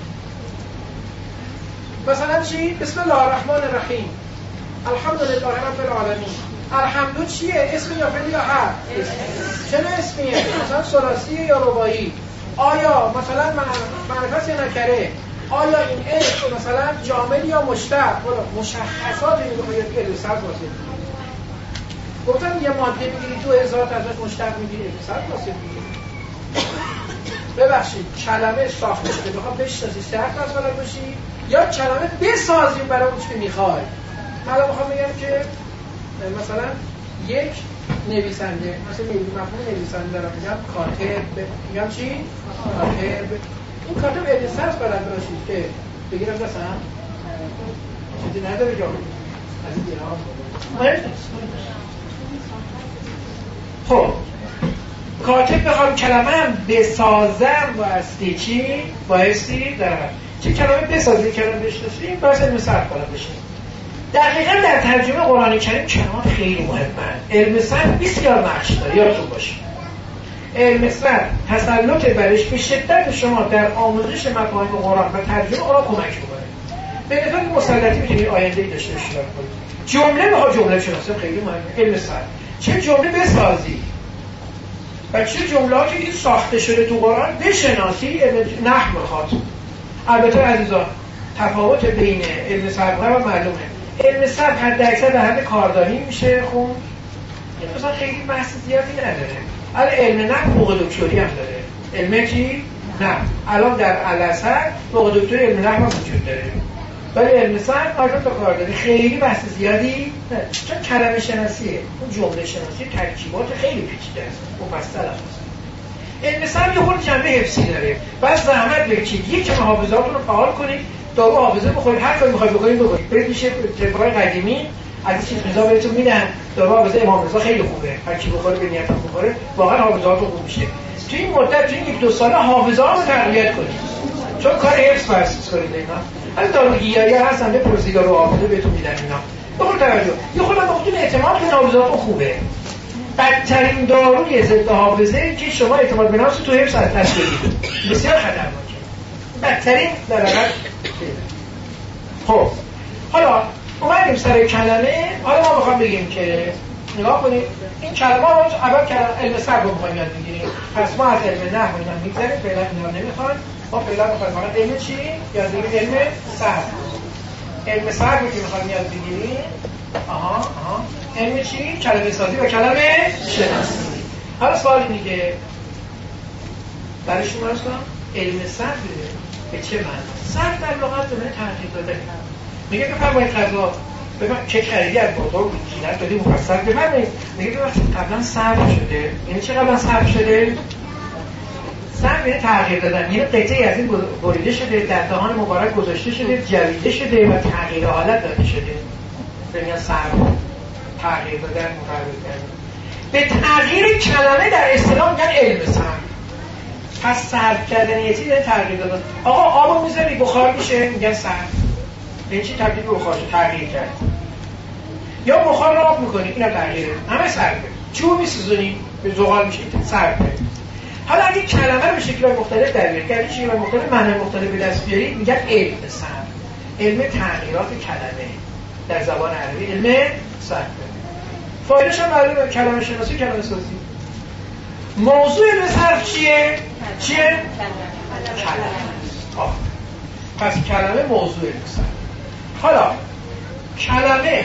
مثلا چی؟ بسم الله الرحمن الرحیم الحمدلله رب العالمین. الحمدو چیه؟ اسم یا فعل یا حرف؟ چه اسمیه؟ مثلا ثلاثی یا رباعی؟ آیا مثلا معرفت یا نکره؟ آیا این اسم مثلا جامد یا مشتق؟ مشخصات این رو باید که صد واسه گفتم یه ماده میگیری تو هزار ازش مشتق میگیری صد واسه میگیری. ببخشید کلمه ساخته شده بخوام بشناسی صد واسه باشی یا کلمه بسازیم برای اون چی میخوای. حالا میخوام بگم که مثلا یک نویسنده مثلا مفهوم نویسنده رو میگم کاتب، میگم چی؟ کاتب. این کاتب ادساس بلد باشید که بگیرم مثلا چیزی نداره جا از این دیرها خب کاتب بخوام کلمه هم بسازم بایستی چی؟ بایستی دارم چه کلمه بسازی کلمه بشناسی باید علم صرف کنم بشید. دقیقا در ترجمه قرآن کریم کلمات خیلی مهمه. علم صرف بسیار نقش داره یادتون باشه. علم صرف تسلط برش به شدت شما در آموزش مفاهیم قرآن و ترجمه قرآن کمک میکنه. به نظر مسلطی میتونید آینده ای داشته باشید. جمله به جمله شناسی خیلی مهمه. علم صرف چه جمله بسازی و چه جملاتی که ساخته شده تو قرآن بشناسی نحو میخواد. البته عزیزان تفاوت بین علم صرف و معلومه. علم صرف حد اکثر در حد کاردانی میشه خون این مثلا خیلی بحث زیادی نداره. الان علم نحو فوق دکتری هم داره. علم چی؟ نه الان در الازهر فوق دکتری علم نحو وجود داره ولی علم صرف کارتا تا کاردانی خیلی بحث زیادی نه. چون کلمه شناسیه اون جمله شناسی ترکیبات خیلی پیچیده است مفصل است. علم صرف یه خورده جنبه حفظی داره. بس زحمت بکشید یک کم حافظاتون رو فعال کنید دارو حافظه بخورید هر کاری می‌خواید بکنید بکنید. برید میشه طبقای قدیمی از این چیز غذا بهتون میدن دارو حافظه امام رضا خیلی خوبه. هر کی بخوره به نیت بخوره واقعا حافظه‌تون خوب میشه. تو این مدت تو این یک دو ساله حافظه رو تقویت کنید. چون کار حفظ فرض کنید اینا. حالا دارو گیاهی هستن به پرسیدار رو حافظه بهتون میدن اینا. بخور توجه. یه خورده بخودتون اعتماد کنید حافظه‌تون خوبه. بدترین داروی ضد حافظه که شما اعتماد به نفس تو حفظ از دست بدید. بسیار خطرناکه. بدترین در واقع خب حالا اومدیم سر کلمه. حالا ما میخوام بگیم که نگاه کنید این کلمه ها اول کلمه علم صرف رو میخوایم یاد بگیریم. پس ما از علم نحو اینا میگذاریم، فعلا اینا نمیخوایم. ما فعلا میخوایم فقط علم چی؟ یاد بگیریم علم صرف. علم صرف رو که میخوایم یاد بگیریم آها آها علم چی؟ کلمه سازی و کلمه شناسی. حالا سوال اینه که برای شما راست کنم علم صرف به چه معنی؟ صرف در لغت به معنی تحقیق دادن. میگه بفرمایید غذا ببین چه خریدی از بازار گیرد دادی مفصل بفرمایید. میگه ببخشید قبلا صرف شده. یعنی چه قبلا صرف شده؟ صرف یعنی تغییر دادن. یعنی قطعی از این بریده شده، در دهان مبارک گذاشته شده، جویده شده و تغییر حالت داده شده. یعنی صرف تغییر دادن، متغیر کردن. به تغییر کلمه در اصطلاح میگن علم صرف. پس صرف کردن یه چیزی تغییر دادن. آقا آبو میذاری بخار میشه میگن صرف. این چی تبدیل به بخار شد، تغییر کرد. یا بخار رو آب میکنی اینم تغییره، همه صرفه. چوب میسوزونی به زغال میشه صرفه. حالا اگه کلمه رو به شکل‌های مختلف در بیاری، اگه شکل‌های مختلف معنی مختلف به دست بیاری میگن علم صرف. علم تغییرات کلمه در زبان عربی علم صرف. فایدهش هم معلومه، کلمه شناسی، کلمه سازی. موضوع علم صرف چیه؟ چیه؟ کلمه. پس کلمه موضوع علم صرف. حالا کلمه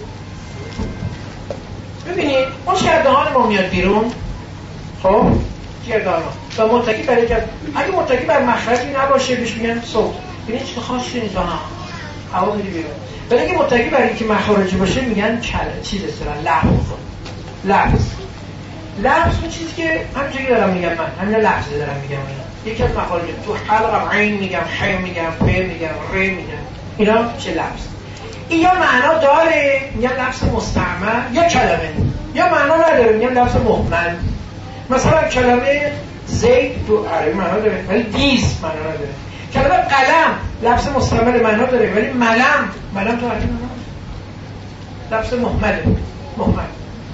ببینید اون شردهان ما میاد بیرون. خب شردهان ما و متکی برای که اگه متکی بر مخرجی نباشه بهش میگن صوت. ببینید چه خاصی نیست ها هوا میری بیرون. ولی اگه متکی برای اینکه مخارجی باشه میگن کلمه چیز اصطلاح لفظ. لفظ لفظ اون چیزی که همینجوری دارم میگم من همین لفظ دارم میگم اینا. یکی از مخارج تو حلقم عین میگم، خ میگم، ف میگم، ر میگم. اینا چه لفظ؟ این یا معنا داره میگن لفظ مستعمل یا کلمه، یا معنا نداره میگن لفظ مهمل. مثلا کلمه زید تو عربی معنا داره ولی دیز معنا نداره. کلمه قلم لفظ مستعمل معنا داره ولی ملم ملم تو عربی معنا لفظ مهمله. مهمل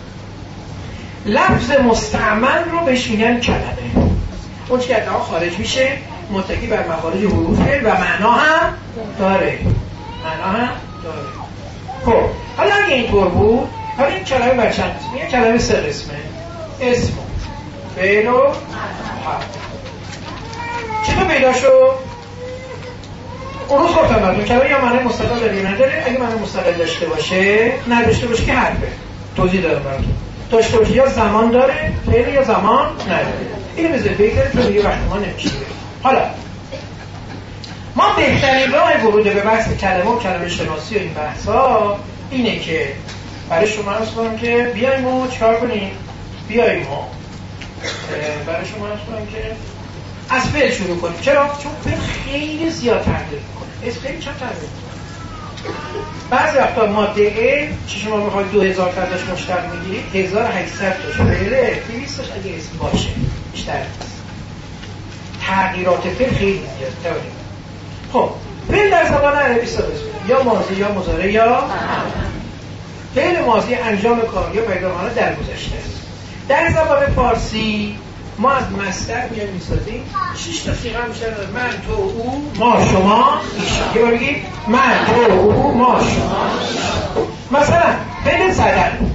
لفظ مستعمل رو بهش میگن کلمه. اون که ادعا خارج میشه متکی بر مخارج حروفه و معنا هم داره. معنا هم داره. خب حالا اگه اینطور بود حالا این کلمه بر چند قسمه؟ یه کلمه سه قسمه. اسم، فعل و حرف. چطور پیدا شد؟ اون روز گفتم براتون کلمه یا معنی مستقل داره یا نداره. اگه معنی مستقل داشته باشه نداشته باشه که حرفه. توضیح دادم براتون. داشته باشه یا زمان داره فعل یا زمان نداره. اینو بذارید بگذارید چون دیگه وقت ما نمیشه. حالا ما بهترین راه ورود به بحث کلمه و کلمه شناسی و این بحثا اینه که برای شما عرض کنم که بیایم و چکار کنیم؟ بیایم و برای شما عرض کنم که از فعل شروع کنیم. چرا؟ چون فعل خیلی زیاد تغییر میکنه. اسم خیلی چند تغییر میکنه. بعضی وقتا ماده ا چه شما میخواید دو هزار تا ازش مشتق میگیرید هزار و هشتصد تاش فعل دویست تاش اگه اسم باشه بیشتر نیست. تغییرات فعل خیلی زیاد داره. خب فعل در زبان عربی سه قسمه، یا ماضی یا مضارع یا فعل ماضی انجام کار یا پیداهانه در گذشته است. در زبان فارسی ما از مصدر میایم میسازیم شش تا صیغه میشه. من تو او ما شما ایشان. یه بار بگید من تو او ما شما. مثلا فعل زدن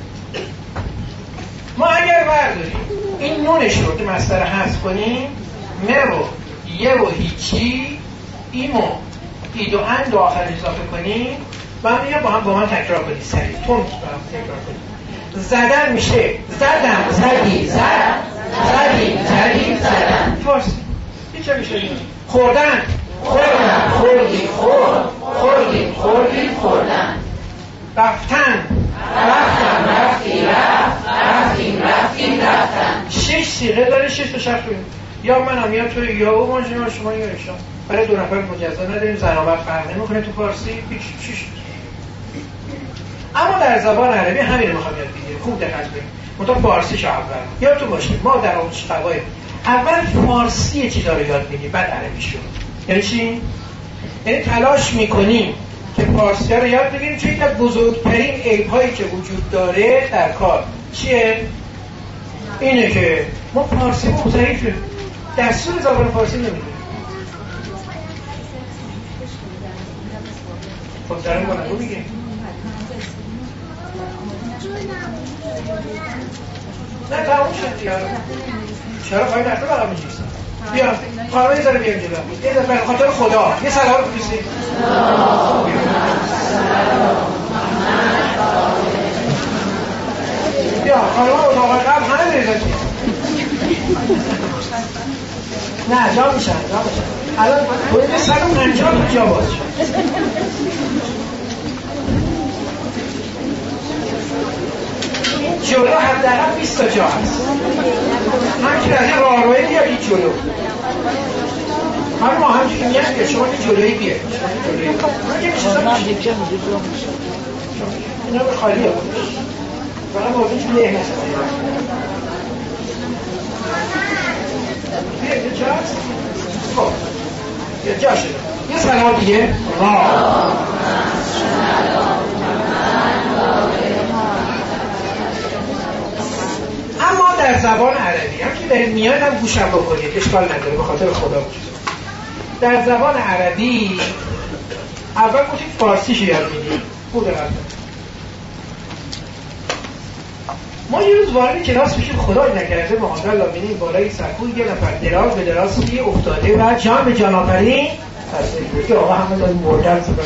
ما اگر برداریم این نونش رو که مصدر حذف کنیم مرو یه و هیچی ایمو اید و اند آخر اضافه کنیم و هم با هم با من تکرار کنیم سریع تون با هم تکرار کنیم. زدن میشه زدم زدی زد زدیم زدیم زدن. فارسی این چه میشه؟ خوردن خوردن خوردیم خورد خوردیم خوردیم خوردن. رفتن رفتن رفتی رفت رفتیم رفتیم رفتن. شش صیغه داره شش تا شرط کنیم. یا منم یا تو یا او ما جناب شما یا ایشان. برای دو نفر مجزا نداریم. زن و مرد فرق نمیکنه تو فارسی هیچ چیش. اما در زبان عربی همین رو میخوام یاد بگیریم. خوب دقت کنید. منتها فارسیش اول یادتون باشه ما در آموزش فقاهه اول فارسی چیزا رو یاد میگیریم بعد عربیشو. یعنی چی؟ یعنی تلاش میکنیم که فارسی رو یاد بگیریم چون یکی از بزرگترین عیب‌هایی که وجود داره در کار چیه؟ اینه که ما فارسی ما ضعیفه. دستور زبان فارسی نمیدونیم. خب دارم با نگو میگه نه تموم شد دیگه چرا خواهی نرده برام میجیستم بیا خانمه یه ذره بیام جلو یه ذره به خاطر خدا یه سلام بفرستی بیا خانمه اتاق قبل همه بریزن نه جا میشن جا میشن الان باید صد و پنجاه جا باز شد جلو حداقل بیست تا جا هست همچنین از این راهروی بیاد این جلو ما همچنین میگن که شما این جلوی بیاد من که میشه اینا به خالی ها فقط موضوعش له نست بیاد یه جا هست خب یه جا شده یه سلام دیگه راه اما در زبان عربی هم که دارید میاد هم گوشم بکنید اشکال نداره به خاطر خدا بود در زبان عربی اول گفتید فارسیش یاد میدید بوده قبل ما یه روز وارد کلاس میشیم خدای نکرده معاذ الله ببینیم بالای سکوی یه نفر دراز به دراز سوی افتاده و جان به جان آفرین تصویر که آقا همه داریم مردن سبایی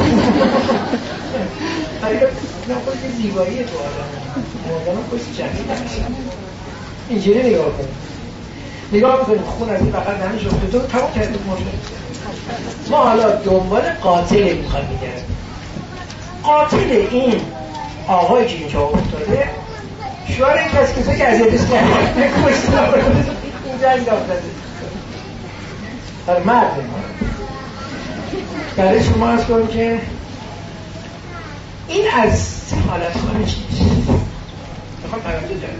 نه خود که زیباییه تو آدم مردن هم کسی جمعی نمیشن اینجوری نگاه کنیم نگاه میکنیم خون از این فقط نمیشه تو تمام کردیم مرده ما حالا دنبال قاتل میخوایم میگردیم قاتل این آقایی که اینجا افتاده شوهر این کسی کسی که از یه دیست کرده نکوشتی اینجا این افتاده در مرد برای شما از کنم که این از حالت خانه چیست میخوام پرونده دارم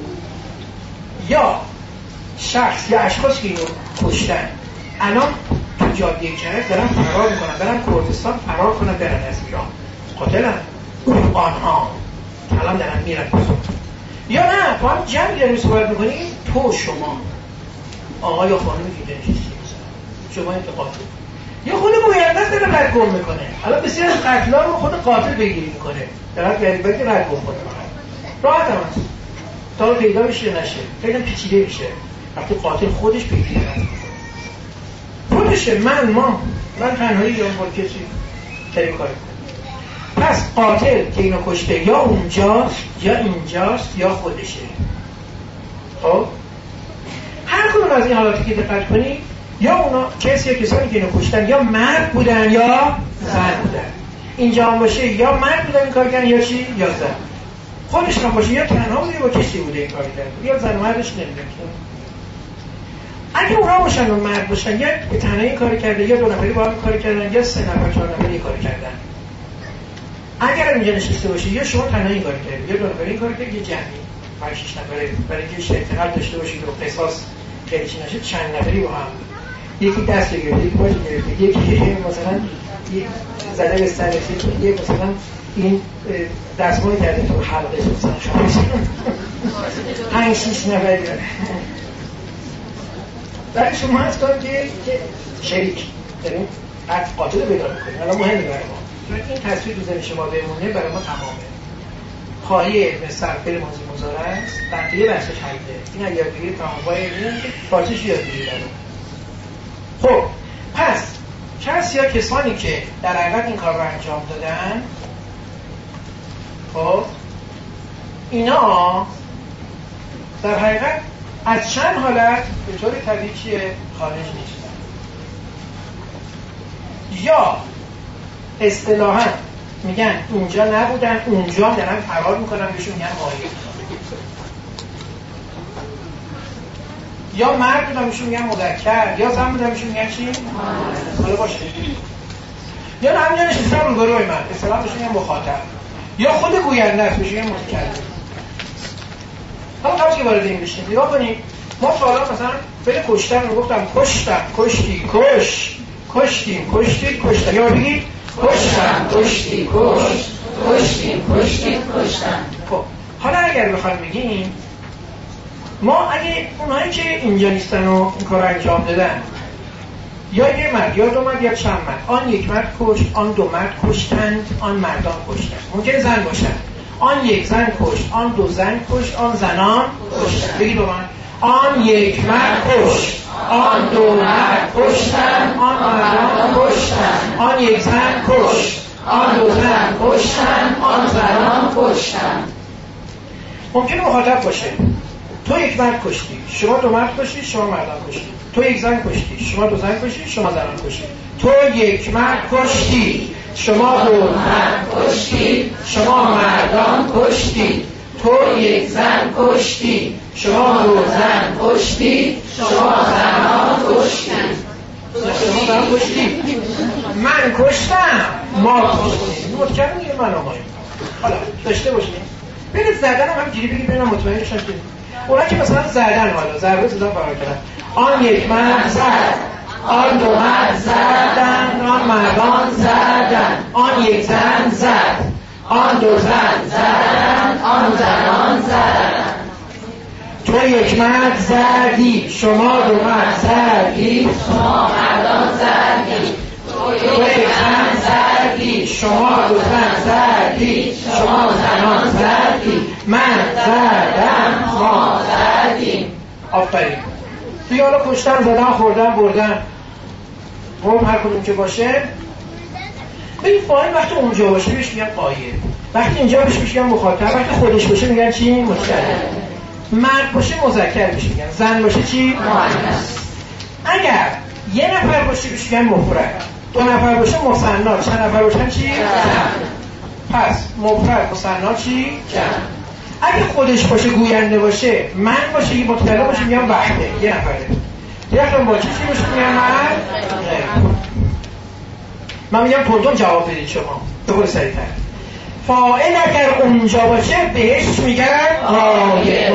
یا شخص یا اشخاص که اینو کشتن الان تو جاده کرد دارن فرار میکنن برن کردستان فرار کنن برن از ایران قاتلن آنها الان دارن میرن یا نه با هم جمعی داریم صحبت میکنیم تو شما آقا یا خانمی که دنشیستی شما انتقاد یا خود گوینده است داره رد گم میکنه الان بسیار از قتلا رو خود قاتل بگیری میکنه دارد گریبایی که رد گم کنه راحت هم هست تا پیدا میشه نشه خیلی پیچیده میشه وقتی قاتل خودش پیگیری رد خودشه من ما من تنهایی یا با کسی داریم کار کنم پس قاتل که اینو کشته یا اونجاست یا اینجاست یا خودشه خب هر کدوم از این حالاتی که دقت کنی یا اونا کسی یا کسانی که اینو کشتن یا مرد بودن یا زن بودن اینجا هم باشه یا مرد بودن این کار کردن یا چی یا زن خودش هم باشه یا تنها بوده یا با کسی بوده این کار کردن یا زن مردش نمیدن اگه اونا باشن و مرد باشن یا تنها این کار کرده یا دو نفری با هم کار کردن یا سه نفر چهار نفری این کار کردن اگر اینجا نشسته باشه یا شما تنها این کار کردید یا دو نفری این کار کردید یه جمعی پنج شش نفره برای اینکه اشتغال داشته باشید و قصاص خیلی چی نشه چند نفری با هم یکی دست بگیرید یکی باش گرفته یکی مثلا زده به سر یکی مثلا این دستمال کرده تو حلقه مثلا شما پنج شش نفری داره برای شما هست کنم که شریک داریم قاتل بیدار میکنیم الان مهمه برای ما این تصویر تو ذهن شما بمونه برای ما تمامه خواهی علم صرفه ماضی مضارع است بقیه بحثش حیده این اگه یادگیری تمام‌های علمی که فارسیش یادگیری داره خب پس کسی یا کسانی که در حقیقت این کار رو انجام دادن خب اینا در حقیقت از چند حالت به طور طبیعی خارج نیستن یا اصطلاحاً میگن اونجا نبودن اونجا دارن فرار میکنن بهشون میگن غایب یا مرد بودن بهشون میگن مذکر یا زن بودن بهشون میگن چی؟ حالا باشه یا نه همینجا نشستن روبروی من اصطلاحاً بهشون میگن مخاطب یا خود گوینده است بهشون میگن متکلم حالا قبل که وارد این بشیم نگاه کنیم ما تا حالا مثلا فعل کشتن رو گفتم کشتم کشتی کش کشتیم کشتی کشتم یا بگید کشتم کشتی کشت کشتیم کشتی کشتم خب حالا اگر بخوایم بگیم ما اگه اونهایی که اینجا نیستن و این کار رو انجام دادن یا یه مرد یا دو مرد یا چند مرد. آن یک مرد کشت، آن دو مرد کشتند، آن مردان کشتند. ممکن زن باشند. آن یک زن کشت، آن دو زن کشت، آن زنان کشتند. بگید با من. آن یک مرد کشت، آن دو مرد کشتند، آن مردان کشتند. آن یک زن کشت، آن دو زن کشتند، آن زنان کشتند. ممکنه مخاطب باشه. تو یک مرد کشتی، شما دو مرد کشتی، شما مردان کشتی. تو یک زن کشتی، شما دو زن کشتی، شما زنان کشتی. تو یک مرد کشتی، شما دو مرد کشتی، شما مردان کشتی. تو یک زن کشتی، شما دو زن کشتی، شما زنان کشتی. شما زن کشتی. من کشتم، ما کشتیم. متکرم میگه من آماییم. حالا داشته باشیم. برید زدن هم همجوری بگید ببینم مطمئن شدید. اونا که مثلا زدن، حالا ضربه زدن فرار کردن. آن یک مرد زد، آن دو مرد زدن، آن مردان زدن. آن یک زن زد، آن دو زن زدن، آن زنان زدن. تو یک مرد زدی، شما دو مرد زدی، شما مردان زدی. تو یک زن زدی، شما دو زن زدی، شما زنان زدی. من زدم، ما زدیم. آفرین. توی حالا کشتن، زدن، خوردن، بردن، قوم هر کدوم که باشه. ببین فاعل وقتی اونجا باشه بهش میگن قایل، وقتی اینجا باشه میگن مخاطب، وقتی خودش باشه میگن چی؟ متکلم. مرد باشه مذکر بشه میگن، زن باشه چی؟ مؤنث. اگر یه نفر باشه بهش میگن مفرد، دو نفر باشه مثنا، چند نفر باشن چی؟ جمع. پس مفرد مثنا چی؟ جمع. اگه خودش باشه گوینده باشه، من باشه یه متکلم باشه میگم وحده، یه نفره. یه نفر با چی باشه میگم مرد؟ من میگم پردون جواب بدید شما بخور سریع‌تر. فاعل اگر اونجا باشه بهش میگن قایل.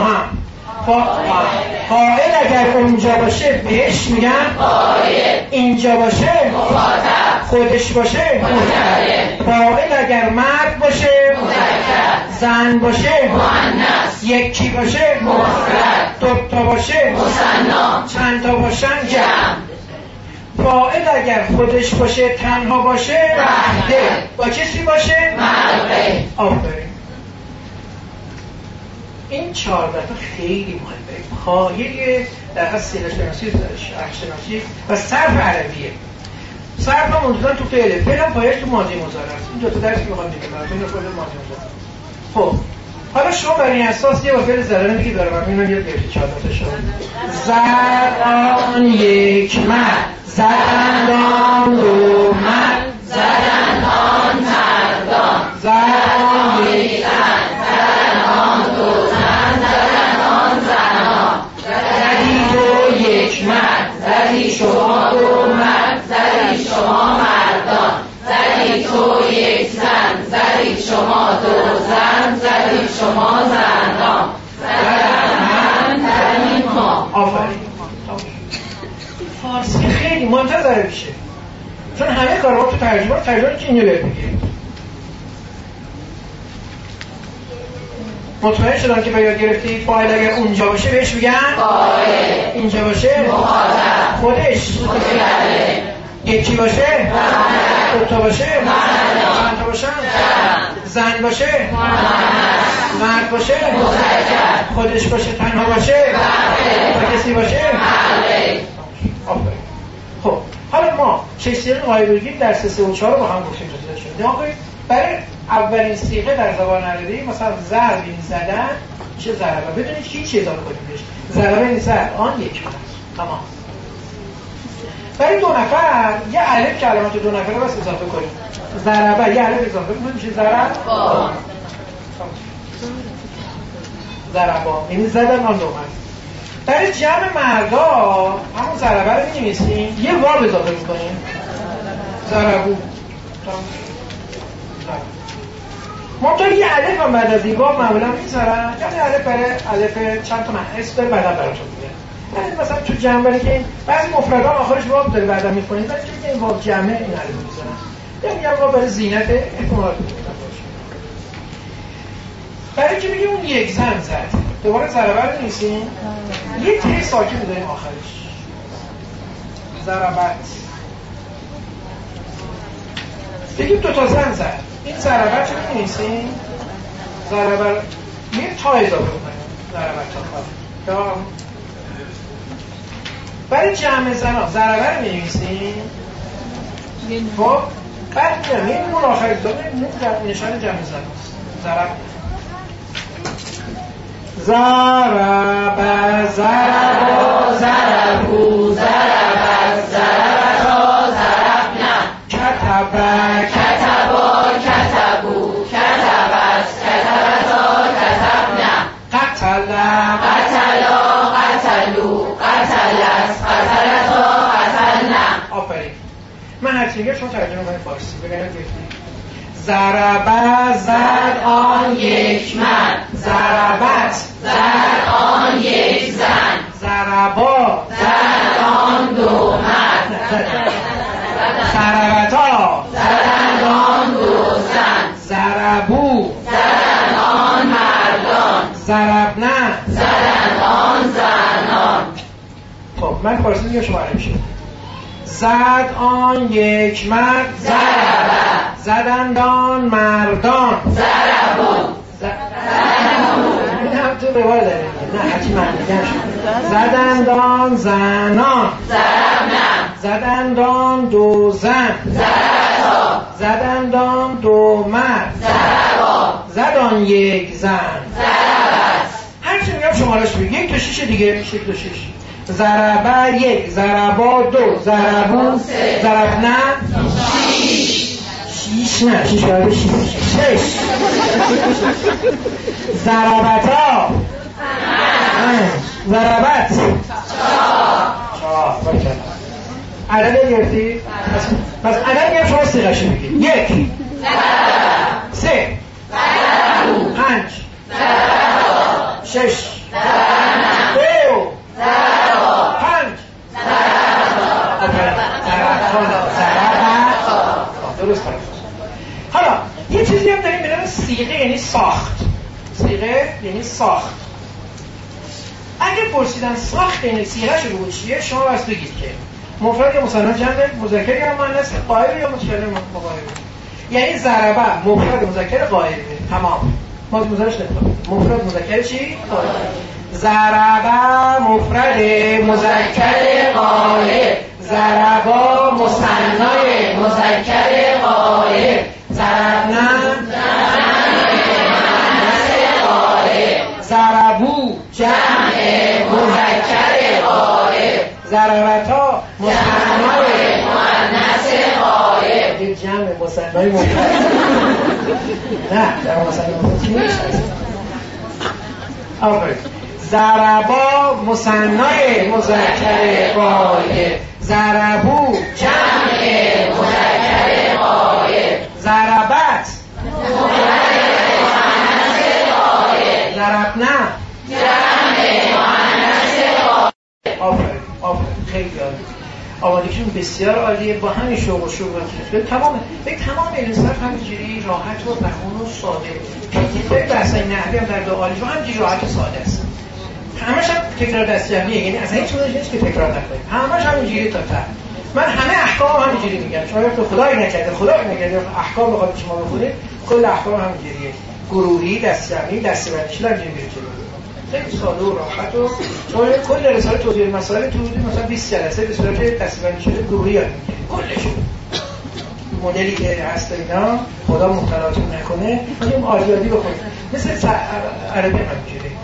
فاعل اگر اونجا باشه بهش میگن قایل. اینجا باشه مخاطب، خودش باشه متکلم. فاعل اگر مرد باشه مذکر، زن باشه مؤنث، یکی باشه مفرد، دو تا باشه مثنا، چند تا باشن جمع. فاعل اگر خودش باشه تنها باشه وحده، با کسی باشه مرده. آفرین. این چهار تا خیلی مهمه. پایه در واقع سیره شناسی، شرح شناسی و صرف عربیه. صرف هم موجودن تو فعله، فعل هم پایه‌اش تو ماضی مضارع است. این دو تا درس می‌خوام بگم براتون تو فعل ماضی مضارع. خب حالا شما برای این اساس یه واژه زدن میگید برام اینو یاد بگیرید. چهار تا شما زدن یک مرد، زدن آن دو مرد، زدن آن مردان، زدن یک زن، زدن آن دو زن، زدن آن زنان. زدی تو یک مرد، زدی شما دو مرد، زدی شما مردان، زدی تو یک زن، زدی شما دو زن، زدی شما زنان، زدن من، زدی ما. آفرین. فارسی خیلی منتظر میشه، چون همه کارها تو ترجمه ترجمه که اینو بهت میگه. مطمئن شدم که به یاد گرفتی فاعل اگر اونجا باشه بهش میگن فاعل، اینجا باشه مخاطب، خودش متکلم، یکی باشه مرد، دو تا باشه مرد، چند تا باشن زن باشه مؤنث، مرد باشه مذکر، خودش باشه تنها باشه مرد، و کسی باشه مرد. آفرین. خب حالا ما شکسپیر قایبرگی در سه سه و چهار با هم گفتیم جزئیات شده. آخه برای اولین صیغه در زبان عربی مثلا ضرب این زدن چه ضربه بدونید هیچ چیز اضافه کنیم بهش. ضربه این زد آن یک مرد. تمام. برای دو نفر یه الف کلمات دو نفره بس اضافه کنیم. ضربه یه الف اضافه کنیم میشه ضرب با. ضربا یعنی زدن آن دو مرد. برای جمع مردا همون ضربه رو می‌نویسیم، یه واو اضافه می‌کنیم. ضربو. منطقه یه الف هم بعد از این واو معمولا می‌ذارن. یعنی الف برای الف چند تا معنی است داره بعدا براتون میگم. یعنی مثلا تو جمع برای که بعضی مفردها آخرش واو داره بعدا می‌خونید، ولی چون این واو جمعه این الف می‌ذارن. یا میگم واو برای زینت احتمالات می‌کنه. برای که میگه اون یک زن زد دوباره ضربه رو نیستیم، یه ته ساکن می‌ذاریم آخرش. ضربت. بگیم دو تا زن زد. این ضربت رو می‌نویسیم. ضربت یه تا اضافه کنیم. ضربت تا تا. برای جمع زنان ضربت رو می‌نویسیم. خب بعد میگم این اون آخری داره نشان جمع زن است. ضرب ضرب ضرب ضربو ضربت ضربتا ضربنا کتب کتب کتبو کتبت کتبتا کتبنا قتل قتلا قتلو قتلت قتلتا قتلنا. آفرین. من هرچی میگم شما ترجمه کنید فارسی بگید. ضربه زد آن یک مرد ضربت زد آن یک زن ضربا زد آن دو مرد ضربتا زدند آن دو زن ضربو زدند آن مردان ضربنه زدند آن زنان. خب من فارسی میگم شما عربی شد. زد آن یک مرد ضربه زدند آن مردان ضربون زدند این هم تو روایت داره نه هرچی من میگم شد. زدند آن زنان ضربنا زدند آن دو زن ضربتا زدند آن دو مرد ضربا زد آن یک زن ضربت. هرچی میگم شمارش بگید. یک تا شیش دیگه. شش تا شش. ضربه یک ضربا دو ضربون سه ضربنه شیش شیش نه شیش برابر شیش شش ضربتا پنج ضربت چهار چهار باشه. عدد گرفتی؟ پس عدد میگم شما سیغشو بگید. یک سه پنج شش دو پنج درست کنید. حالا یه چیزی هم داریم به نام صیغه یعنی ساخت. صیغه یعنی ساخت. اگه پرسیدن ساخت یعنی صیغه شو بود چیه شما بس بگید که مفرد یا مثنی جمع مذکر یا مؤنث غایب یا متکلم مغایب. یعنی ضربه مفرد مذکر غایب تمام. ما مذکرش نمی‌کنیم. مفرد مذکر چی؟ ضربه مفرد مذکر غایب ضربا مثنی مذکر غایب ضربنا ضربو جمع مذکر غایب ضربتا مثنی مؤنث غایب. این جمع مثنی مذکر نه جمع مثنی مذکر نیست. آفرین. ضربا مثنی مذکر غایب ضربو جمع مذکر غایب ضربت مؤنث غایب ضربنا جمع مؤنث غایب. آفرین آفرین خیلی عالی. آمادگیشون بسیار عالیه. با همین شوق و شوق به تمام به تمام انصاف همینجوری راحت و رحون و ساده. تکنیک‌های بحث‌های نحوی هم در دو عالیجو همینجوری راحت و ساده است. همش هم تکرار دستجمعیه. یعنی اصلا هیچ چیزی نیست که تکرار نکنید. همش همینجوری تا ته. من همه احکام همینجوری میگم. شما وقتی خدای نکرده خدای نکرده احکام بخواد شما بخونید کل احکام همینجوریه. گروهی دستجمعی دسته‌بندیش همینجوری میره جلو. خیلی ساده و راحت و شما کل رساله توضیح مسائل تو مثلا بیست جلسه به صورت دسته‌بندی شده گروهی یاد میگیرید. کلش مدلی که هست اینا خدا مختلاتون نکنه این آریادی بخونید. مثل عربی همینجوری.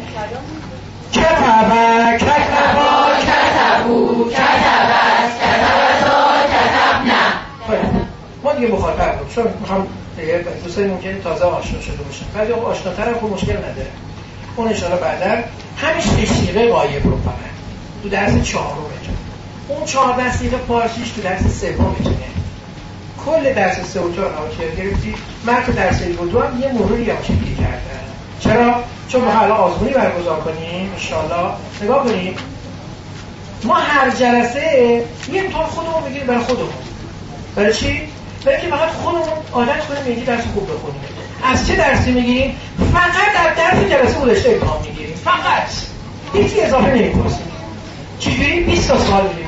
کتبا کتبا کتبو کتبت کتبتا کتبنا. ما دیگه مخاطب بود چون میخوام دوستای ممکنه تازه آشنا شده باشن. بعضی آقا آشناتر هم خب مشکل نداره. اون اشاره بعدا همین صیغه غایب رو فقط تو درس چهارمه. اون چهارده صیغه فارسیش تو درس سومتونه. کل درس سه و چهار رو گرفتی. من تو درس یک و دو هم یه مروری هم چکی کردم. چرا؟ چون ما حالا آزمونی برگزار کنیم انشالله. نگاه کنیم ما هر جلسه یه امتحان خودمون بگیریم برای خودمون. برای چی؟ برای که فقط خودمون عادت کنیم یکی درس خوب بخونیم. از چه درسی میگیریم؟ فقط از درس جلسه گذشته امتحان میگیریم. فقط هیچی اضافه نمی‌کنیم. چجوری بیست تا سوال میگیریم